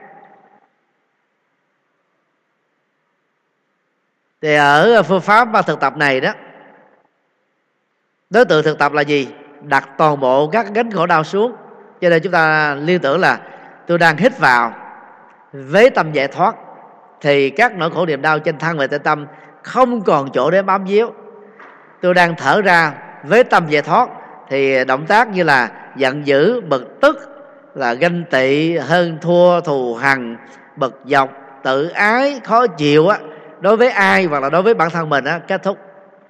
Thì ở phương pháp thực tập này đó, đối tượng thực tập là gì? Đặt toàn bộ các gánh khổ đau xuống. Cho nên chúng ta liên tưởng là tôi đang hít vào với tâm giải thoát, thì các nỗi khổ niềm đau trên thân và trên tâm không còn chỗ để bám víu. Tôi đang thở ra với tâm giải thoát, thì động tác như là giận dữ, bực tức, là ganh tị, hơn thua, thù hằn, bực dọc, tự ái, khó chịu á, đối với ai hoặc là đối với bản thân mình á, kết thúc.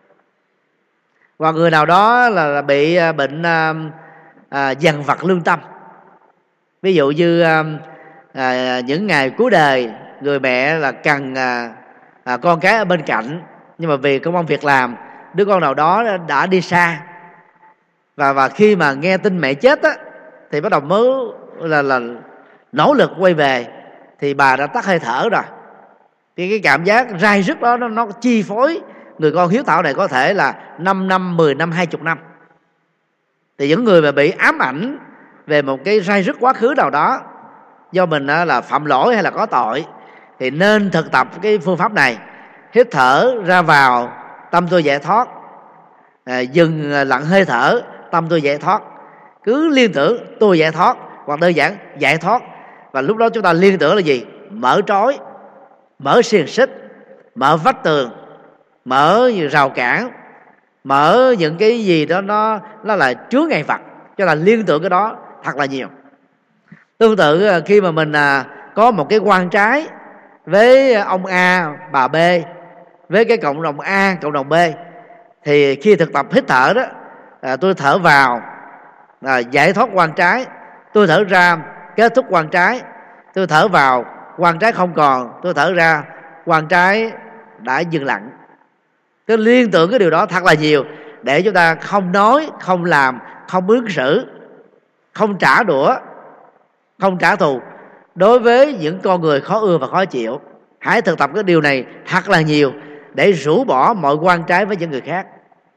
Và người nào đó là bị bệnh à, à, dằn vặt lương tâm. Ví dụ như à, à, những ngày cuối đời, người mẹ là cần à, à, con cái ở bên cạnh, nhưng mà vì công ăn việc làm, đứa con nào đó đã đi xa, và và khi mà nghe tin mẹ chết á, thì bắt đầu mới là là nỗ lực quay về, thì bà đã tắt hơi thở rồi. Thì cái cảm giác rai rứt đó nó, nó chi phối người con hiếu thảo này có thể là năm năm, mười năm, hai mươi năm. Thì những người mà bị ám ảnh về một cái rai rứt quá khứ nào đó, do mình là phạm lỗi hay là có tội, thì nên thực tập cái phương pháp này. Hít thở ra vào, tâm tôi giải thoát. à, Dừng lặng hơi thở, tâm tôi giải thoát. Cứ liên tưởng tôi giải thoát, hoặc đơn giản giải thoát. Và lúc đó chúng ta liên tưởng là gì? Mở trói, mở xiềng xích, mở vách tường, mở rào cản, mở những cái gì đó nó, nó là chướng ngại vật. Cho là liên tưởng cái đó thật là nhiều. Tương tự khi mà mình à, có một cái quan trái với ông A, bà B, với cái cộng đồng A, cộng đồng B, thì khi thực tập hít thở đó, à, tôi thở vào à, giải thoát quan trái, tôi thở ra kết thúc quan trái, tôi thở vào quan trái không còn, tôi thở ra quan trái đã dừng lặng. Cứ liên tưởng cái điều đó thật là nhiều, để chúng ta không nói, không làm, không ứng xử, không trả đũa, không trả thù đối với những con người khó ưa và khó chịu. Hãy thực tập cái điều này thật là nhiều để rũ bỏ mọi quan trái với những người khác.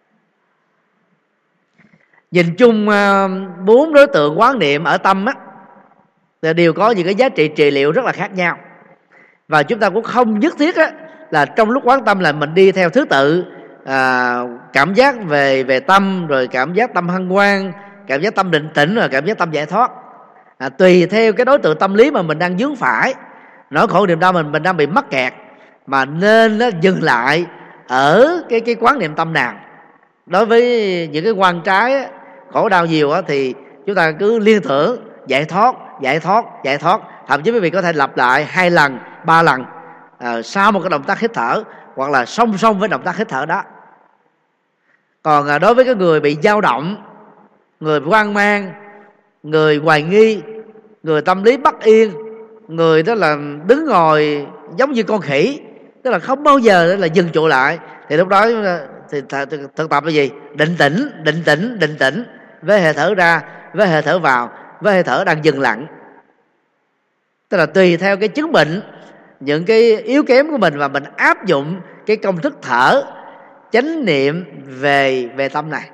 Nhìn chung bốn đối tượng quán niệm ở tâm á, thì đều có những cái giá trị trị liệu rất là khác nhau. Và chúng ta cũng không nhất thiết á, là trong lúc quán tâm là mình đi theo thứ tự à, cảm giác về về tâm, rồi cảm giác tâm hân hoan, cảm giác tâm định tĩnh, rồi cảm giác tâm giải thoát. à, Tùy theo cái đối tượng tâm lý mà mình đang vướng phải, nỗi khổ niềm đau mình mình đang bị mắc kẹt, mà nên nó dừng lại ở cái cái quán niệm tâm nào. Đối với những cái quan trái khổ đau nhiều á, thì chúng ta cứ liên tưởng giải thoát, giải thoát, giải thoát. Thậm chí quý vị có thể lặp lại hai lần, ba lần à, sau một cái động tác hít thở, hoặc là song song với động tác hít thở đó. Còn à, đối với cái người bị dao động, người hoang mang, người hoài nghi, người tâm lý bất yên, người đó là đứng ngồi giống như con khỉ, tức là không bao giờ là dừng trụ lại, thì lúc đó thì thực tập là gì? Định tĩnh, định tĩnh, định tĩnh, với hơi thở ra, với hơi thở vào, với hơi thở đang dừng lặng. Tức là tùy theo cái chứng bệnh, những cái yếu kém của mình, và mình áp dụng cái công thức thở chánh niệm về về tâm này.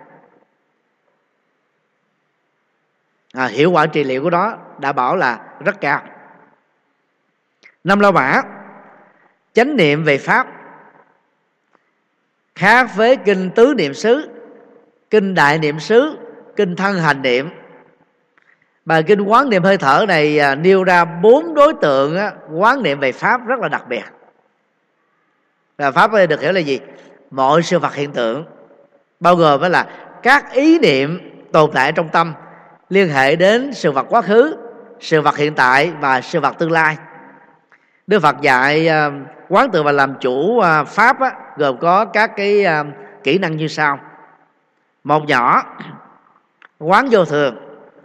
à, Hiệu quả trị liệu của nó đã bảo là rất cao. Năm la mã chánh niệm về pháp, khác với kinh tứ niệm xứ, kinh đại niệm xứ, kinh thân hành niệm. Bài kinh quán niệm hơi thở này à, nêu ra bốn đối tượng á, quán niệm về pháp rất là đặc biệt. Và pháp ở đây được hiểu là gì? Mọi sự vật hiện tượng, bao gồm với là các ý niệm tồn tại trong tâm, liên hệ đến sự vật quá khứ, sự vật hiện tại và sự vật tương lai. Đức Phật dạy à, quán tự và làm chủ à, pháp á, gồm có các cái à, kỹ năng như sau. Một nhỏ, quán vô thường.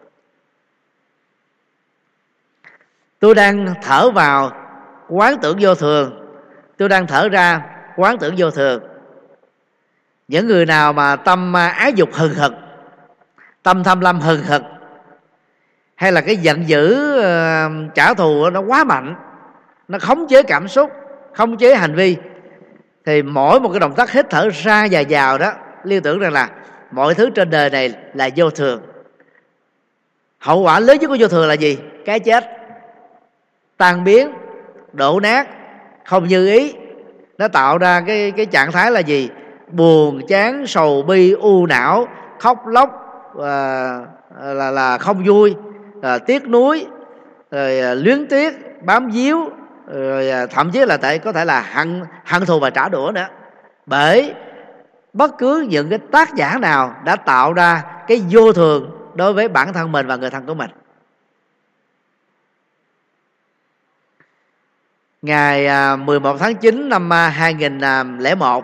Tôi đang thở vào, quán tưởng vô thường. Tôi đang thở ra, quán tưởng vô thường. Những người nào mà tâm ái dục hừng hực, tâm tham lam hừng hực, hay là cái giận dữ uh, trả thù nó quá mạnh, nó khống chế cảm xúc, khống chế hành vi, thì mỗi một cái động tác hít thở ra và vào đó liên tưởng rằng là mọi thứ trên đời này là vô thường. Hậu quả lớn nhất của vô thường là gì? Cái chết, tan biến, đổ nát, không như ý. Nó tạo ra cái cái trạng thái là gì? Buồn, chán, sầu bi, u não, khóc lóc, à, là là không vui, à, tiếc nuối, rồi à, luyến tiếc, bám víu, rồi à, thậm chí là tại có thể là hận hận thù và trả đũa nữa. Bởi bất cứ những cái tác giả nào đã tạo ra cái vô thường đối với bản thân mình và người thân của mình. Ngày mười một tháng chín năm hai nghìn lẻ một,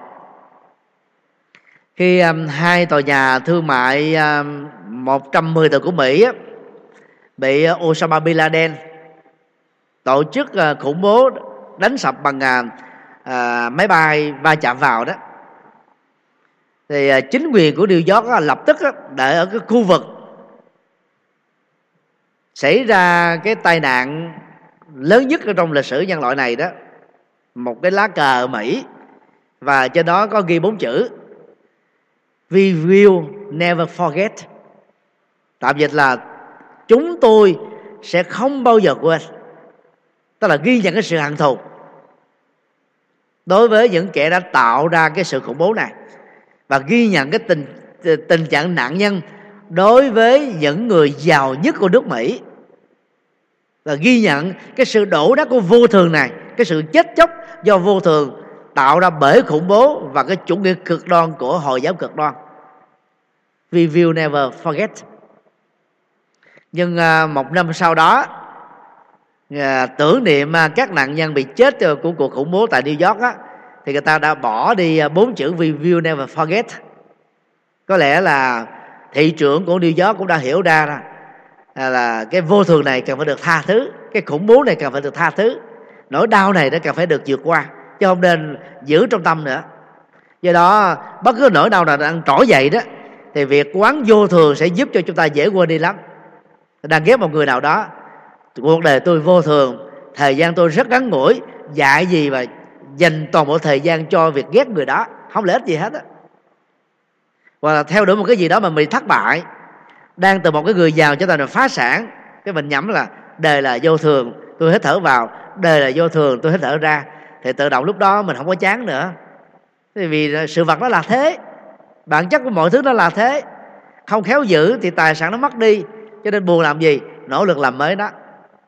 khi hai tòa nhà thương mại một trăm mười tầng của Mỹ bị Osama Bin Laden, tổ chức khủng bố, đánh sập bằng à, máy bay va chạm vào đó, thì chính quyền của New York lập tức để ở cái khu vực xảy ra cái tai nạn lớn nhất ở trong lịch sử nhân loại này đó, một cái lá cờ ở Mỹ, và trên đó có ghi bốn chữ We will never forget. Tạm dịch là chúng tôi sẽ không bao giờ quên. Tức là ghi nhận cái sự hận thù đối với những kẻ đã tạo ra cái sự khủng bố này, và ghi nhận cái tình tình trạng nạn nhân đối với những người giàu nhất của nước Mỹ, và ghi nhận cái sự đổ nát của vô thường này, cái sự chết chóc do vô thường tạo ra bởi khủng bố và cái chủ nghĩa cực đoan của Hồi giáo cực đoan. We will never forget. Nhưng à, một năm sau đó, à, tưởng niệm à, các nạn nhân bị chết của cuộc khủng bố tại New York á, thì người ta đã bỏ đi bốn chữ We will never forget. Có lẽ là thị trưởng của New York cũng đã hiểu ra là, là cái vô thường này cần phải được tha thứ, cái khủng bố này cần phải được tha thứ, nỗi đau này nó cần phải được vượt qua, chứ không nên giữ trong tâm nữa. Do đó bất cứ nỗi đau nào đang trỗi dậy đó, thì việc quán vô thường sẽ giúp cho chúng ta dễ quên đi lắm. Đang ghét một người nào đó, cuộc đời tôi vô thường, thời gian tôi rất ngắn ngủi, dạy gì mà dành toàn bộ thời gian cho việc ghét người đó, không lợi ích gì hết á. Hoặc là theo đuổi một cái gì đó mà mình thất bại, đang từ một cái người giàu trở thành là phá sản, cái mình nhẩm là đời là vô thường, tôi hít thở vào, đời là vô thường, tôi hít thở ra, thì tự động lúc đó mình không có chán nữa. Vì sự vật nó là thế, bản chất của mọi thứ nó là thế, không khéo giữ thì tài sản nó mất đi. Cho nên buồn làm gì, nỗ lực làm mới đó.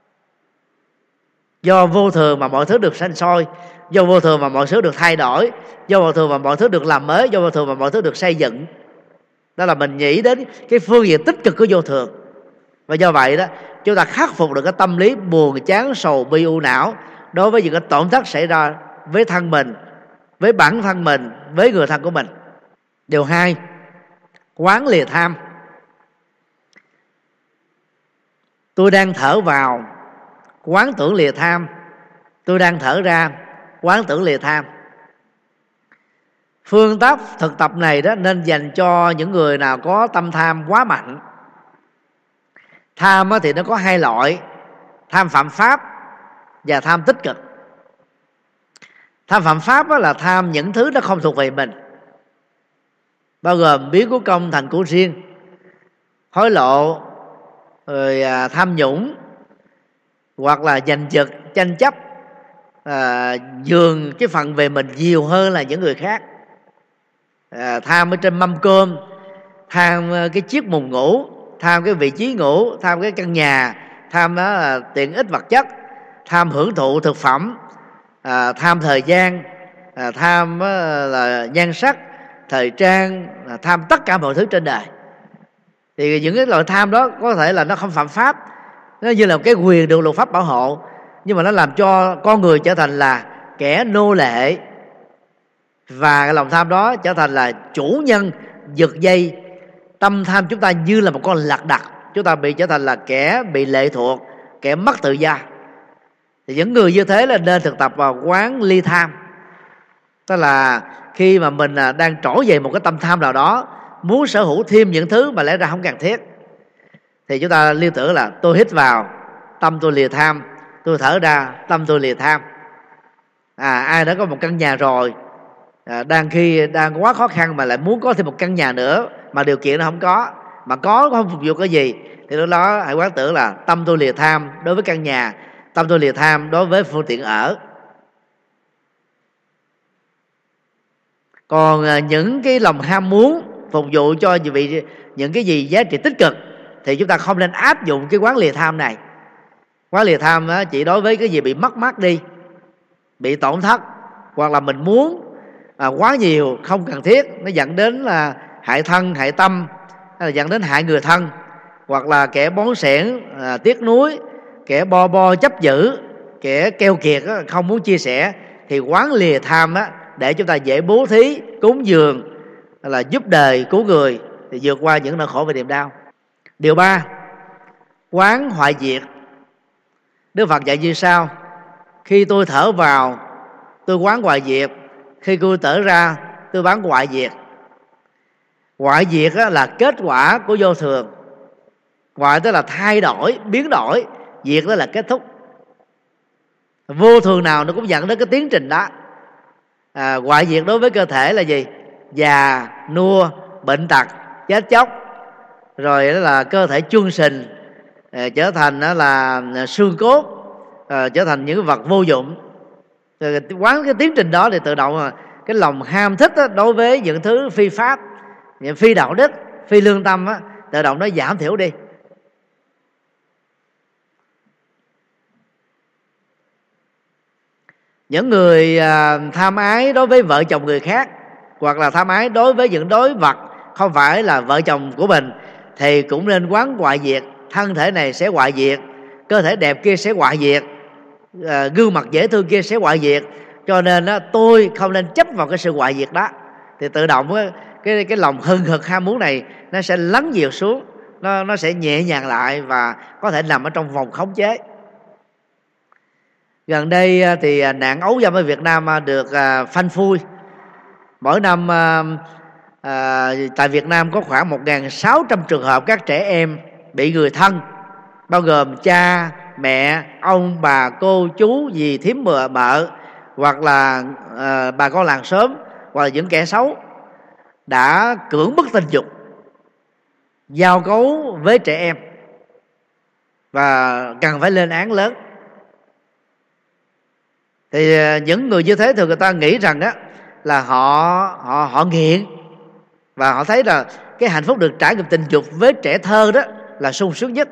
Do vô thường mà mọi thứ được sanh sôi, do vô thường mà mọi thứ được thay đổi, do vô thường mà mọi thứ được làm mới, do vô thường mà mọi thứ được xây dựng. Đó là mình nghĩ đến cái phương diện tích cực của vô thường. Và do vậy đó, chúng ta khắc phục được cái tâm lý buồn chán sầu bi u não đối với những cái tổn thất xảy ra với thân mình, với bản thân mình, với người thân của mình. Điều hai, quán lìa tham. Tôi đang thở vào, quán tưởng lìa tham. Tôi đang thở ra, quán tưởng lìa tham. Phương pháp thực tập này đó nên dành cho những người nào có tâm tham quá mạnh. Tham thì nó có hai loại: tham phạm pháp và tham tích cực. Tham phạm pháp là tham những thứ nó không thuộc về mình, bao gồm biến của công thành của riêng, hối lộ, rồi tham nhũng, hoặc là giành giật, tranh chấp, à, dường cái phần về mình nhiều hơn là những người khác. À, tham ở trên mâm cơm, tham cái chiếc mùng ngủ, tham cái vị trí ngủ, tham cái căn nhà, tham đó là tiện ích vật chất, tham hưởng thụ thực phẩm, à, tham thời gian, à, tham là nhan sắc, thời trang, à, tham tất cả mọi thứ trên đời. Thì những cái loại tham đó có thể là nó không phạm pháp, nó như là một cái quyền được luật pháp bảo hộ, nhưng mà nó làm cho con người trở thành là kẻ nô lệ, và cái lòng tham đó trở thành là chủ nhân giật dây. Tâm tham chúng ta như là một con lạc đật, chúng ta bị trở thành là kẻ bị lệ thuộc, kẻ mất tự do. Thì những người như thế là nên thực tập vào quán ly tham. Tức là khi mà mình đang trỗi dậy một cái tâm tham nào đó, muốn sở hữu thêm những thứ mà lẽ ra không cần thiết, thì chúng ta liên tưởng là tôi hít vào, tâm tôi lìa tham, tôi thở ra, tâm tôi lìa tham. À, ai đã có một căn nhà rồi, à, đang khi đang quá khó khăn mà lại muốn có thêm một căn nhà nữa mà điều kiện nó không có, mà có không phục vụ cái gì, thì lúc đó hãy quán tưởng là tâm tôi lìa tham đối với căn nhà, tâm tôi lìa tham đối với phương tiện ở. Còn à, những cái lòng ham muốn phục vụ cho vị những cái gì giá trị tích cực thì chúng ta không nên áp dụng cái quán lìa tham này. Quán lìa tham á, chỉ đối với cái gì bị mất mát đi, bị tổn thất, hoặc là mình muốn à, quá nhiều không cần thiết, nó dẫn đến là hại thân hại tâm, hay là dẫn đến hại người thân, hoặc là kẻ bón sẻn à, tiếc nuối, kẻ bo bo chấp giữ, kẻ keo kiệt á, không muốn chia sẻ, thì quán lìa tham á, để chúng ta dễ bố thí, cúng dường, là giúp đời cứu người, thì vượt qua những nỗi khổ và niềm đau. Điều ba, quán hoại diệt. Đức Phật dạy như sau: khi tôi thở vào, tôi quán hoại diệt; khi tôi thở ra, tôi quán hoại diệt. Hoại diệt là kết quả của vô thường. Hoại tức là thay đổi, biến đổi; diệt đó là kết thúc. Vô thường nào nó cũng dẫn đến cái tiến trình đó. À, hoại diệt đối với cơ thể là gì? Già, nua, bệnh tật, chết chóc, rồi đó là cơ thể chuông sình, à, trở thành đó là xương cốt, à, trở thành những vật vô dụng. Rồi quán cái tiến trình đó thì tự động là cái lòng ham thích đó, đối với những thứ phi pháp, những phi đạo đức, phi lương tâm đó, tự động nó giảm thiểu đi. Những người à, tham ái đối với vợ chồng người khác, hoặc là tham ái đối với những đối vật không phải là vợ chồng của mình, thì cũng nên quán hoại diệt. Thân thể này sẽ hoại diệt, cơ thể đẹp kia sẽ hoại diệt, à, gương mặt dễ thương kia sẽ hoại diệt. Cho nên á, tôi không nên chấp vào cái sự hoại diệt đó, thì tự động á, cái cái lòng hừng hực ham muốn này nó sẽ lắng dịu xuống, nó nó sẽ nhẹ nhàng lại và có thể nằm ở trong vòng khống chế. Gần đây thì nạn ấu dâm ở Việt Nam được phanh phui. Mỗi năm à, tại Việt Nam có khoảng một nghìn sáu trăm trường hợp các trẻ em bị người thân, bao gồm cha, mẹ, ông, bà, cô, chú, dì, thím, mợ, mợ, hoặc là à, bà con làng xóm, hoặc là những kẻ xấu đã cưỡng bức tình dục, giao cấu với trẻ em, và cần phải lên án lớn. Thì những người như thế thường người ta nghĩ rằng đó là họ họ họ nghiện, và họ thấy là cái hạnh phúc được trải nghiệm tình dục với trẻ thơ đó là sung sướng nhất.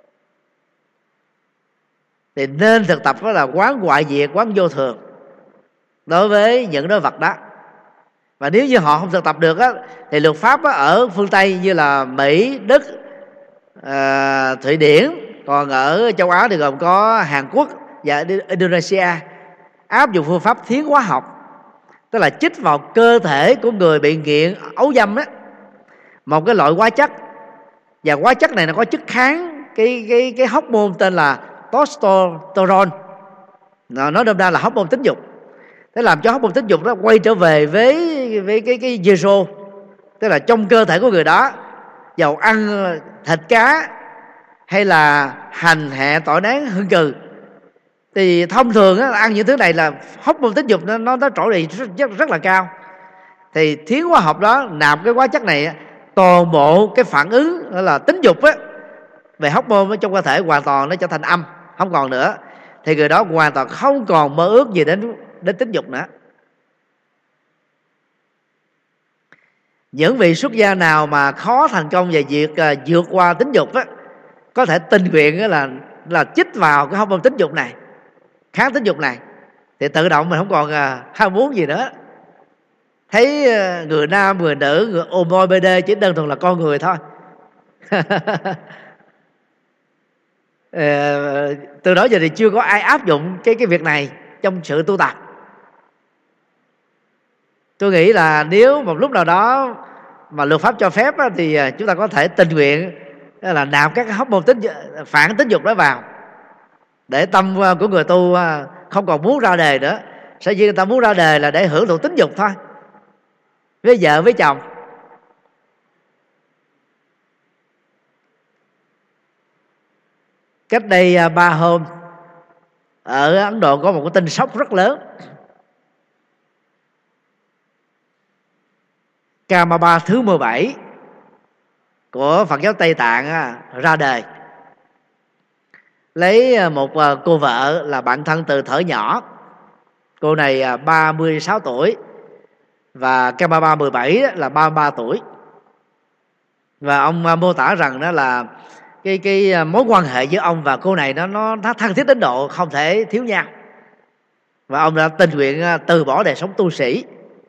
Thì nên thực tập đó là quán hoại diệt, quán vô thường đối với những đối vật đó. Và nếu như họ không thực tập được á, thì luật pháp á, ở phương Tây như là Mỹ, Đức, à, Thụy Điển, còn ở châu Á thì gồm có Hàn Quốc và Indonesia, áp dụng phương pháp thiến hóa học, tức là chích vào cơ thể của người bị nghiện ấu dâm đó một cái loại hóa chất, và hóa chất này nó có chức kháng cái cái cái hormone tên là testosterone, nó nói đâm ra là hormone tính dục. Thế làm cho hormone tính dục nó quay trở về với với cái cái zero, tức là trong cơ thể của người đó, dầu ăn thịt cá hay là hành hạ tỏi nén hương cừ, thì thông thường á, ăn những thứ này là hormone tính dục nó nó, nó trỗi dậy rất, rất, rất là cao. Thì thiến hóa học đó nạp cái hóa chất này, toàn bộ cái phản ứng là tính dục á, về hormone trong cơ thể hoàn toàn nó trở thành âm, không còn nữa. Thì người đó hoàn toàn không còn mơ ước gì đến đến tính dục nữa. Những vị xuất gia nào mà khó thành công về việc uh, vượt qua tính dục á, có thể tình nguyện là là chích vào cái hormone tính dục này, kháng tính dục này, thì tự động mình không còn uh, ham muốn gì nữa. Thấy uh, người nam, người nữ, người ôm môi bê đê chỉ đơn thuần là con người thôi. uh, từ đó giờ thì chưa có ai áp dụng cái cái việc này trong sự tu tập. Tôi nghĩ là nếu một lúc nào đó mà luật pháp cho phép á, thì chúng ta có thể tình nguyện là nạp các hormone tính phản tính dục đó vào, để tâm của người tu không còn muốn ra đề nữa. Sở dĩ người ta muốn ra đề là để hưởng thụ tính dục thôi, với vợ với chồng. Cách đây à, ba hôm ở Ấn Độ có một cái tin sốc rất lớn. Karmapa thứ mười bảy của Phật giáo Tây Tạng à, ra đời, lấy một à, cô vợ là bạn thân từ thuở nhỏ. Cô này à, ba mươi sáu tuổi và Karmapa mười bảy là ba mươi ba tuổi. Và ông à, mô tả rằng đó là cái cái mối quan hệ giữa ông và cô này nó nó nó thân thiết đến độ không thể thiếu nhau. Và ông đã tình nguyện từ bỏ đời sống tu sĩ.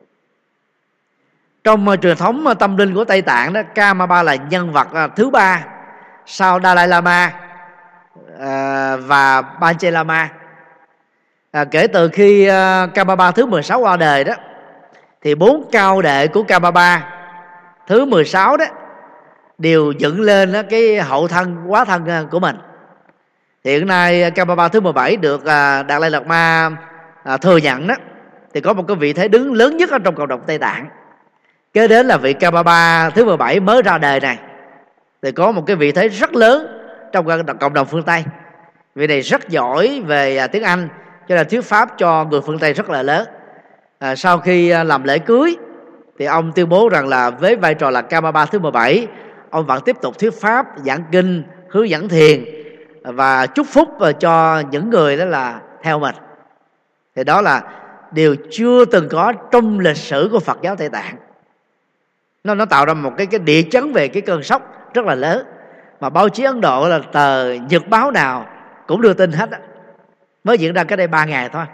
Trong uh, truyền thống uh, tâm linh của Tây Tạng đó, Karmapa là nhân vật uh, thứ ba sau Dalai Lama uh, và Panche Lama. À, kể từ khi uh, Karmapa thứ mười sáu qua đời đó, thì bốn cao đệ của Karmapa thứ mười sáu đó đều dựng lên uh, cái hậu thân quá thân uh, của mình. Hiện nay Karmapa thứ mười bảy được uh, Đạt Lai Lạt Ma uh, thừa nhận đó, thì có một cái vị thế đứng lớn nhất ở trong cộng đồng Tây Tạng. Kế đến là vị Karmapa thứ mười bảy mới ra đời này, thì có một cái vị thế rất lớn trong cộng đồng phương Tây. Vị này rất giỏi về tiếng Anh, cho nên thuyết pháp cho người phương Tây rất là lớn. À, sau khi làm lễ cưới thì ông tuyên bố rằng là với vai trò là Karmapa thứ mười bảy, ông vẫn tiếp tục thuyết pháp, giảng kinh, hướng dẫn thiền và chúc phúc cho những người đó là theo mình. Thì đó là điều chưa từng có trong lịch sử của Phật giáo Tây Tạng. Nó, nó tạo ra một cái, cái địa chấn về cái cơn sốc rất là lớn, mà báo chí Ấn Độ là tờ nhật báo nào cũng đưa tin hết á. Mới diễn ra cái đây ba ngày thôi.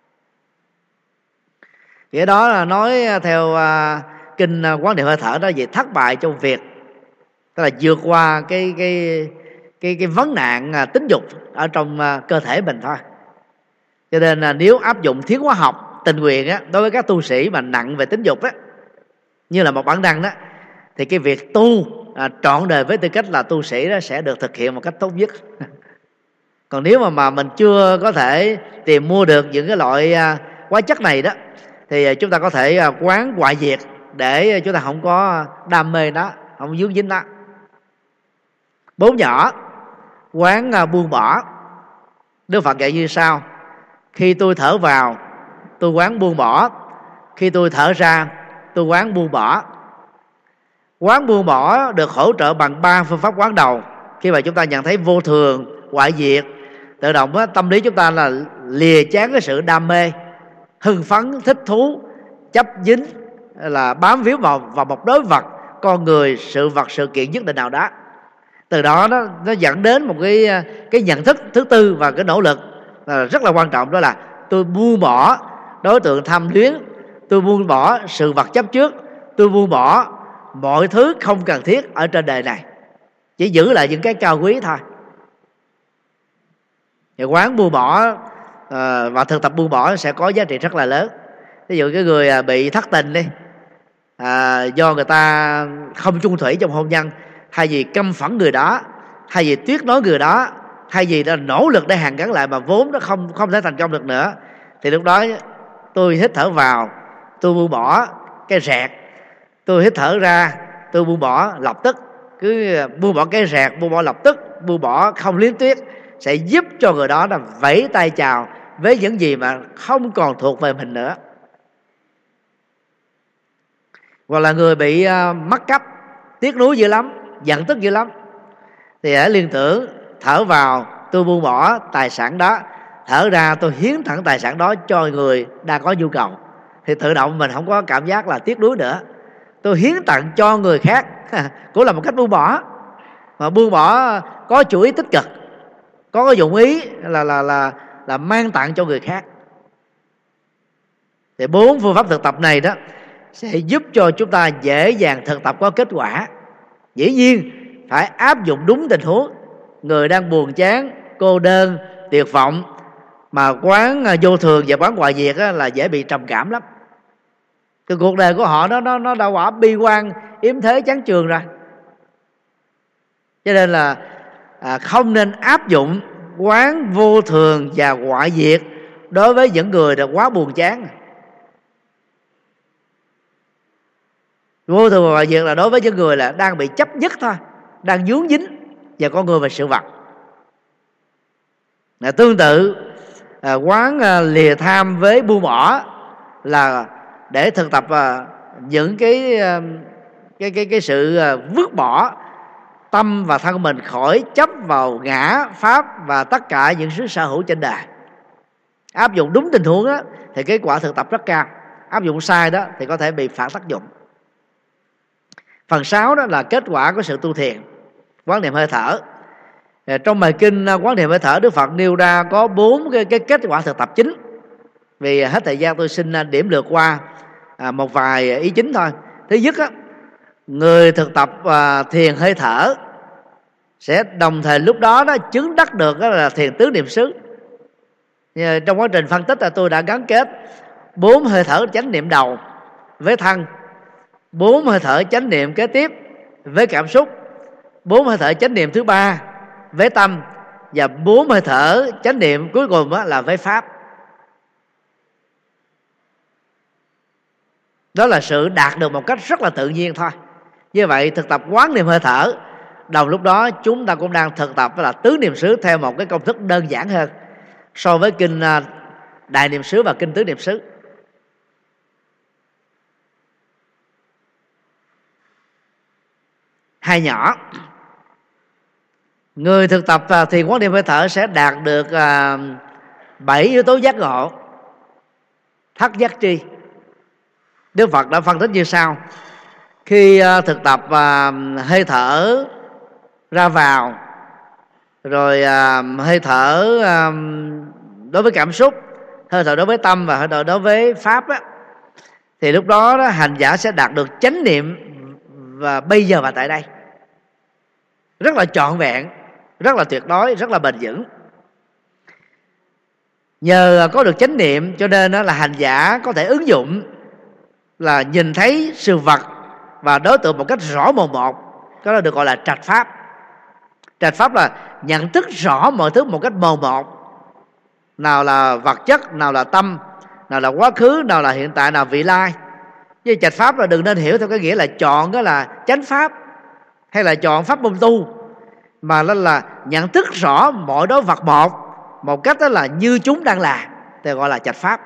Vậy đó là nói theo uh, kinh uh, Quán Niệm Hơi Thở đó về thất bại trong việc tức là vượt qua cái cái cái cái vấn nạn uh, tính dục ở trong uh, cơ thể mình thôi. Cho nên uh, nếu áp dụng thiến hóa học tình nguyện á, đối với các tu sĩ mà nặng về tính dục á, như là một bản năng đó, thì cái việc tu à, trọn đời với tư cách là tu sĩ đó sẽ được thực hiện một cách tốt nhất. Còn nếu mà mà mình chưa có thể tìm mua được những cái loại à, hóa chất này đó, thì à, chúng ta có thể à, quán hoại diệt để chúng ta không có đam mê đó, không dướng dính đó. Bốn nhỏ quán à, buông bỏ. Đức Phật dạy như sau: khi tôi thở vào, tôi quán buông bỏ; khi tôi thở ra, tôi quán buông bỏ. Quán buông bỏ được hỗ trợ bằng ba phương pháp quán đầu. Khi mà chúng ta nhận thấy vô thường, hoại diệt, tự động á, tâm lý chúng ta là lìa chán cái sự đam mê, hưng phấn, thích thú, chấp dính, là bám víu vào, vào một đối vật, con người, sự vật, sự kiện nhất định nào đó. Từ đó nó, nó dẫn đến một cái, cái nhận thức thứ tư và cái nỗ lực là rất là quan trọng, đó là tôi buông bỏ đối tượng tham luyến, tôi buông bỏ sự vật chấp trước, tôi buông bỏ mọi thứ không cần thiết ở trên đời này, chỉ giữ lại những cái cao quý thôi. Thì quán buông bỏ à, và thực tập buông bỏ sẽ có giá trị rất là lớn. Ví dụ cái người bị thất tình đi, à, do người ta không chung thủy trong hôn nhân, thay vì căm phẫn người đó, thay vì tuyết nói người đó, thay vì là nỗ lực để hàn gắn lại mà vốn nó không không thể thành công được nữa, thì lúc đó tôi hít thở vào, tôi buông bỏ cái rẹt, tôi hít thở ra, tôi buông bỏ lập tức. Cứ buông bỏ cái rẹt, buông bỏ lập tức, buông bỏ không liếm tuyết, sẽ giúp cho người đó là vẫy tay chào với những gì mà không còn thuộc về mình nữa. Hoặc là người bị uh, mắc cấp, tiếc nuối dữ lắm, giận tức dữ lắm, thì hãy liên tưởng thở vào, tôi buông bỏ tài sản đó; thở ra, tôi hiến thẳng tài sản đó cho người đang có nhu cầu. Thì tự động mình không có cảm giác là tiếc nuối nữa. Tôi hiến tặng cho người khác cũng là một cách buông bỏ, mà buông bỏ có chủ ý tích cực, có cái dụng ý là là là là mang tặng cho người khác. Thì bốn phương pháp thực tập này đó sẽ giúp cho chúng ta dễ dàng thực tập có kết quả. Dĩ nhiên phải áp dụng đúng tình huống. Người đang buồn chán, cô đơn, tuyệt vọng mà quán vô thường và quán hoại diệt là dễ bị trầm cảm lắm. Cái cuộc đời của họ nó nó nó đã quả bi quan, yếm thế, chán chường rồi. Cho nên là à, không nên áp dụng quán vô thường và hoại diệt đối với những người đã quá buồn chán. Vô thường và hoại diệt là đối với những người là đang bị chấp nhất thôi, đang vướng dính vào con người và sự vật. À, tương tự à, quán à, lìa tham với buông bỏ là để thực tập à, những cái, à, cái cái cái sự à, vứt bỏ tâm và thân mình khỏi chấp vào ngã pháp và tất cả những sự sở hữu trên đời. Áp dụng đúng tình huống đó, thì kết quả thực tập rất cao. Áp dụng sai đó thì có thể bị phản tác dụng. Phần sáu đó là kết quả của sự tu thiền, quán niệm hơi thở. Trong bài kinh quán niệm hơi thở, Đức Phật nêu ra có bốn cái, cái kết quả thực tập chính. Vì hết thời gian tôi xin điểm lược qua à, một vài ý chính thôi. Thứ nhất á, người thực tập à, thiền hơi thở sẽ đồng thời lúc đó đó chứng đắc được đó là thiền tứ niệm xứ. Trong quá trình phân tích là tôi đã gắn kết bốn hơi thở chánh niệm đầu với thân, bốn hơi thở chánh niệm kế tiếp với cảm xúc, bốn hơi thở chánh niệm thứ ba với tâm, và bốn hơi thở chánh niệm cuối cùng là với pháp. Đó là sự đạt được một cách rất là tự nhiên thôi. Như vậy thực tập quán niệm hơi thở, đồng lúc đó chúng ta cũng đang thực tập là tứ niệm xứ theo một cái công thức đơn giản hơn so với kinh Đại Niệm xứ và kinh Tứ Niệm xứ. Hai nhỏ, người thực tập thiền quán niệm hơi thở sẽ đạt được bảy yếu tố giác ngộ, thất giác tri. Đức Phật đã phân tích như sau: khi thực tập hơi thở ra vào, rồi hơi thở đối với cảm xúc, hơi thở đối với tâm và hơi thở đối với pháp á, thì lúc đó, đó hành giả sẽ đạt được chánh niệm và bây giờ và tại đây, rất là trọn vẹn, rất là tuyệt đối, rất là bền vững. Nhờ có được chánh niệm cho nên đó là hành giả có thể ứng dụng là nhìn thấy sự vật và đối tượng một cách rõ mồn một. Đó là được gọi là trạch pháp. Trạch pháp là nhận thức rõ mọi thứ một cách mồn một, nào là vật chất, nào là tâm, nào là quá khứ, nào là hiện tại, nào vị lai. Với trạch pháp là đừng nên hiểu theo cái nghĩa là chọn đó là chánh pháp hay là chọn pháp môn tu, mà nó là nhận thức rõ mọi đối vật một một cách đó là như chúng đang là, thì gọi là trạch pháp.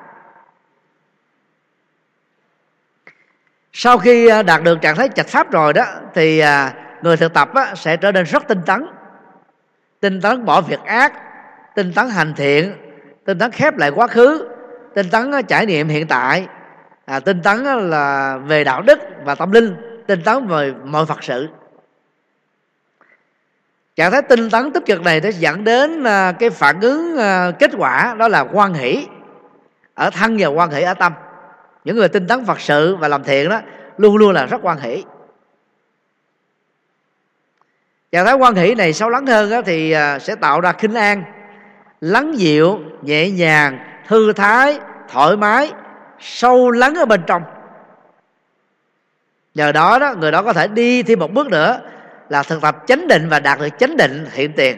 Sau khi đạt được trạng thái trạch pháp rồi đó, thì người thực tập sẽ trở nên rất tinh tấn. Tinh tấn bỏ việc ác, tinh tấn hành thiện, tinh tấn khép lại quá khứ, tinh tấn trải nghiệm hiện tại, à, tinh tấn là về đạo đức và tâm linh, tinh tấn về mọi Phật sự. Trạng thái tinh tấn tích cực này sẽ dẫn đến cái phản ứng kết quả, đó là hoan hỷ ở thân và hoan hỷ ở tâm. Những người tinh tấn Phật sự và làm thiện đó luôn luôn là rất hoan hỷ. Trạng thái hoan hỷ này sâu lắng hơn đó, thì sẽ tạo ra khinh an, lắng dịu, nhẹ nhàng, thư thái, thoải mái, sâu lắng ở bên trong. Nhờ đó, đó người đó có thể đi thêm một bước nữa là thực tập chánh định và đạt được chánh định hiện tiền.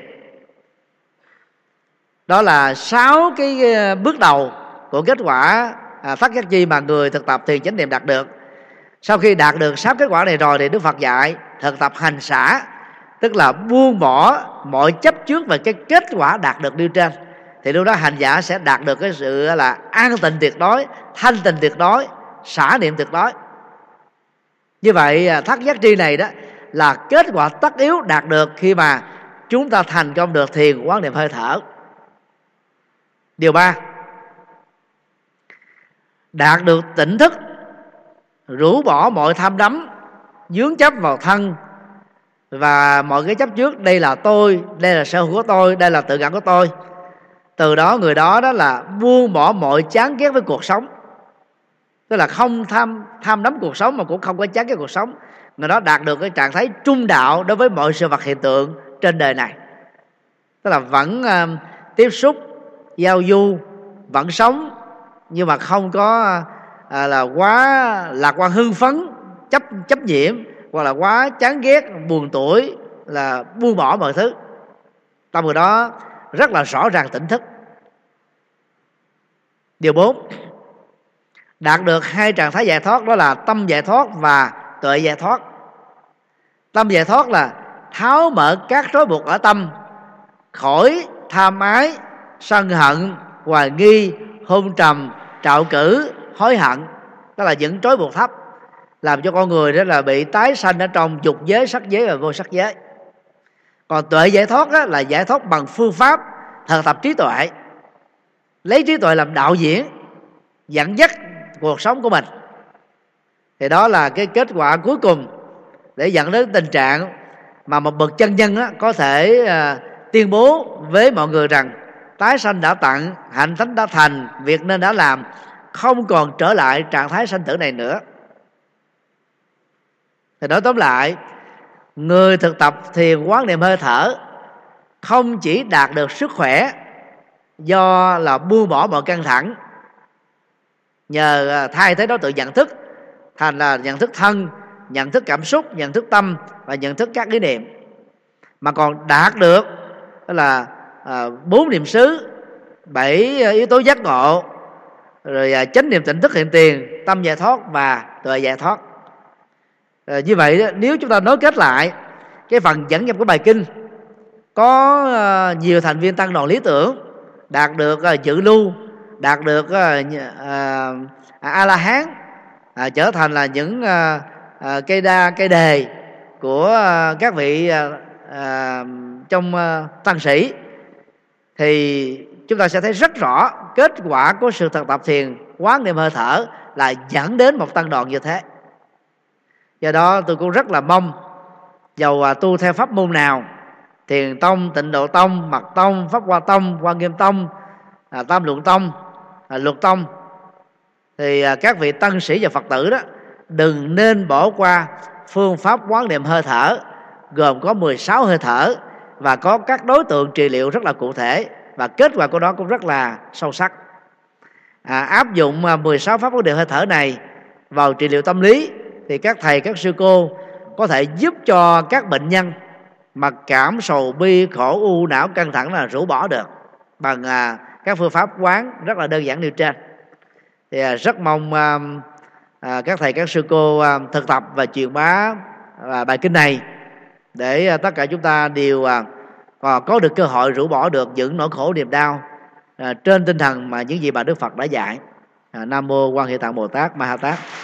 Đó là sáu cái bước đầu của kết quả à, thất giác chi mà người thực tập thiền chánh niệm đạt được. Sau khi đạt được sáu kết quả này rồi thì Đức Phật dạy thực tập hành xả, tức là buông bỏ mọi chấp trước về cái kết quả đạt được nêu trên. Thì lúc đó hành giả sẽ đạt được cái sự là an tịnh tuyệt đối, thanh tịnh tuyệt đối, xả niệm tuyệt đối. Như vậy thất giác tri này đó là kết quả tất yếu đạt được khi mà chúng ta thành công được thiền quán niệm hơi thở. Điều ba, đạt được tỉnh thức, rũ bỏ mọi tham đắm, vướng chấp vào thân và mọi cái chấp trước. Đây là tôi, đây là sở hữu của tôi, đây là tự ngã của tôi. Từ đó người đó đó là buông bỏ mọi chán ghét với cuộc sống, tức là không tham tham đắm cuộc sống mà cũng không có chán ghét cuộc sống. Người đó đạt được cái trạng thái trung đạo đối với mọi sự vật hiện tượng trên đời này, tức là vẫn uh, tiếp xúc, giao du, vẫn sống, nhưng mà không có uh, là quá lạc quan hưng phấn, chấp chấp nhiễm, hoặc là quá chán ghét, buồn tủi, là buông bỏ mọi thứ. Tâm người đó rất là rõ ràng tỉnh thức. Điều bốn, đạt được hai trạng thái giải thoát, đó là tâm giải thoát và tuệ giải thoát. Tâm giải thoát là tháo mở các rối buộc ở tâm, khỏi tham ái, sân hận, hoài nghi, hôn trầm, trạo cử, hối hận. Đó là những trói buộc thấp làm cho con người đó là bị tái sanh ở trong dục giới, sắc giới và vô sắc giới. Còn tuệ giải thoát đó là giải thoát bằng phương pháp thực tập trí tuệ, lấy trí tuệ làm đạo diễn dẫn dắt cuộc sống của mình. Thì đó là cái kết quả cuối cùng để dẫn đến tình trạng mà một bậc chân nhân đó có thể uh, tuyên bố với mọi người rằng tái sanh đã tận, hạnh thánh đã thành, việc nên đã làm, không còn trở lại trạng thái sanh tử này nữa. Thì nói tóm lại, người thực tập thiền quán niệm hơi thở không chỉ đạt được sức khỏe do là buông bỏ mọi căng thẳng, nhờ thay thế đối tượng nhận thức thành là nhận thức thân, nhận thức cảm xúc, nhận thức tâm và nhận thức các ý niệm, mà còn đạt được đó là bốn à, niệm xứ, bảy yếu tố giác ngộ, rồi à, chánh niệm, tỉnh thức, hiện tiền, tâm giải thoát và tuệ giải thoát. À, như vậy nếu chúng ta nối kết lại cái phần dẫn nhập của bài kinh, có à, nhiều thành viên tăng đoàn lý tưởng đạt được à, dự lưu, đạt được à, à, a la hán, à, trở thành là những à, à, cây đa cây đề của à, các vị à, à, trong à, tăng sĩ, thì chúng ta sẽ thấy rất rõ kết quả của sự thực tập thiền quán niệm hơi thở là dẫn đến một tăng đoàn như thế. Do đó tôi cũng rất là mong dầu à, tu theo pháp môn nào, Thiền tông, Tịnh độ tông, Mật tông, Pháp Hoa tông, Quan Nghiêm tông, à, Tam Luận tông, à, Luật tông, thì à, các vị tăng sĩ và Phật tử đó đừng nên bỏ qua phương pháp quán niệm hơi thở, gồm có mười sáu hơi thở và có các đối tượng trị liệu rất là cụ thể, và kết quả của nó cũng rất là sâu sắc. À, áp dụng mười sáu pháp quán niệm hơi thở này vào trị liệu tâm lý thì các thầy, các sư cô có thể giúp cho các bệnh nhân mặc cảm, sầu bi, khổ, u não, căng thẳng là rũ bỏ được bằng à, các phương pháp quán rất là đơn giản nêu trên. Thì à, rất mong à, à, các thầy, các sư cô à, thực tập và truyền bá à, bài kinh này để à, tất cả chúng ta đều à, có được cơ hội rũ bỏ được những nỗi khổ niềm đau à, trên tinh thần mà những gì mà Đức Phật đã dạy. à, Nam mô Quan Hệ Tạng Bồ Tát Ma Ha Tát.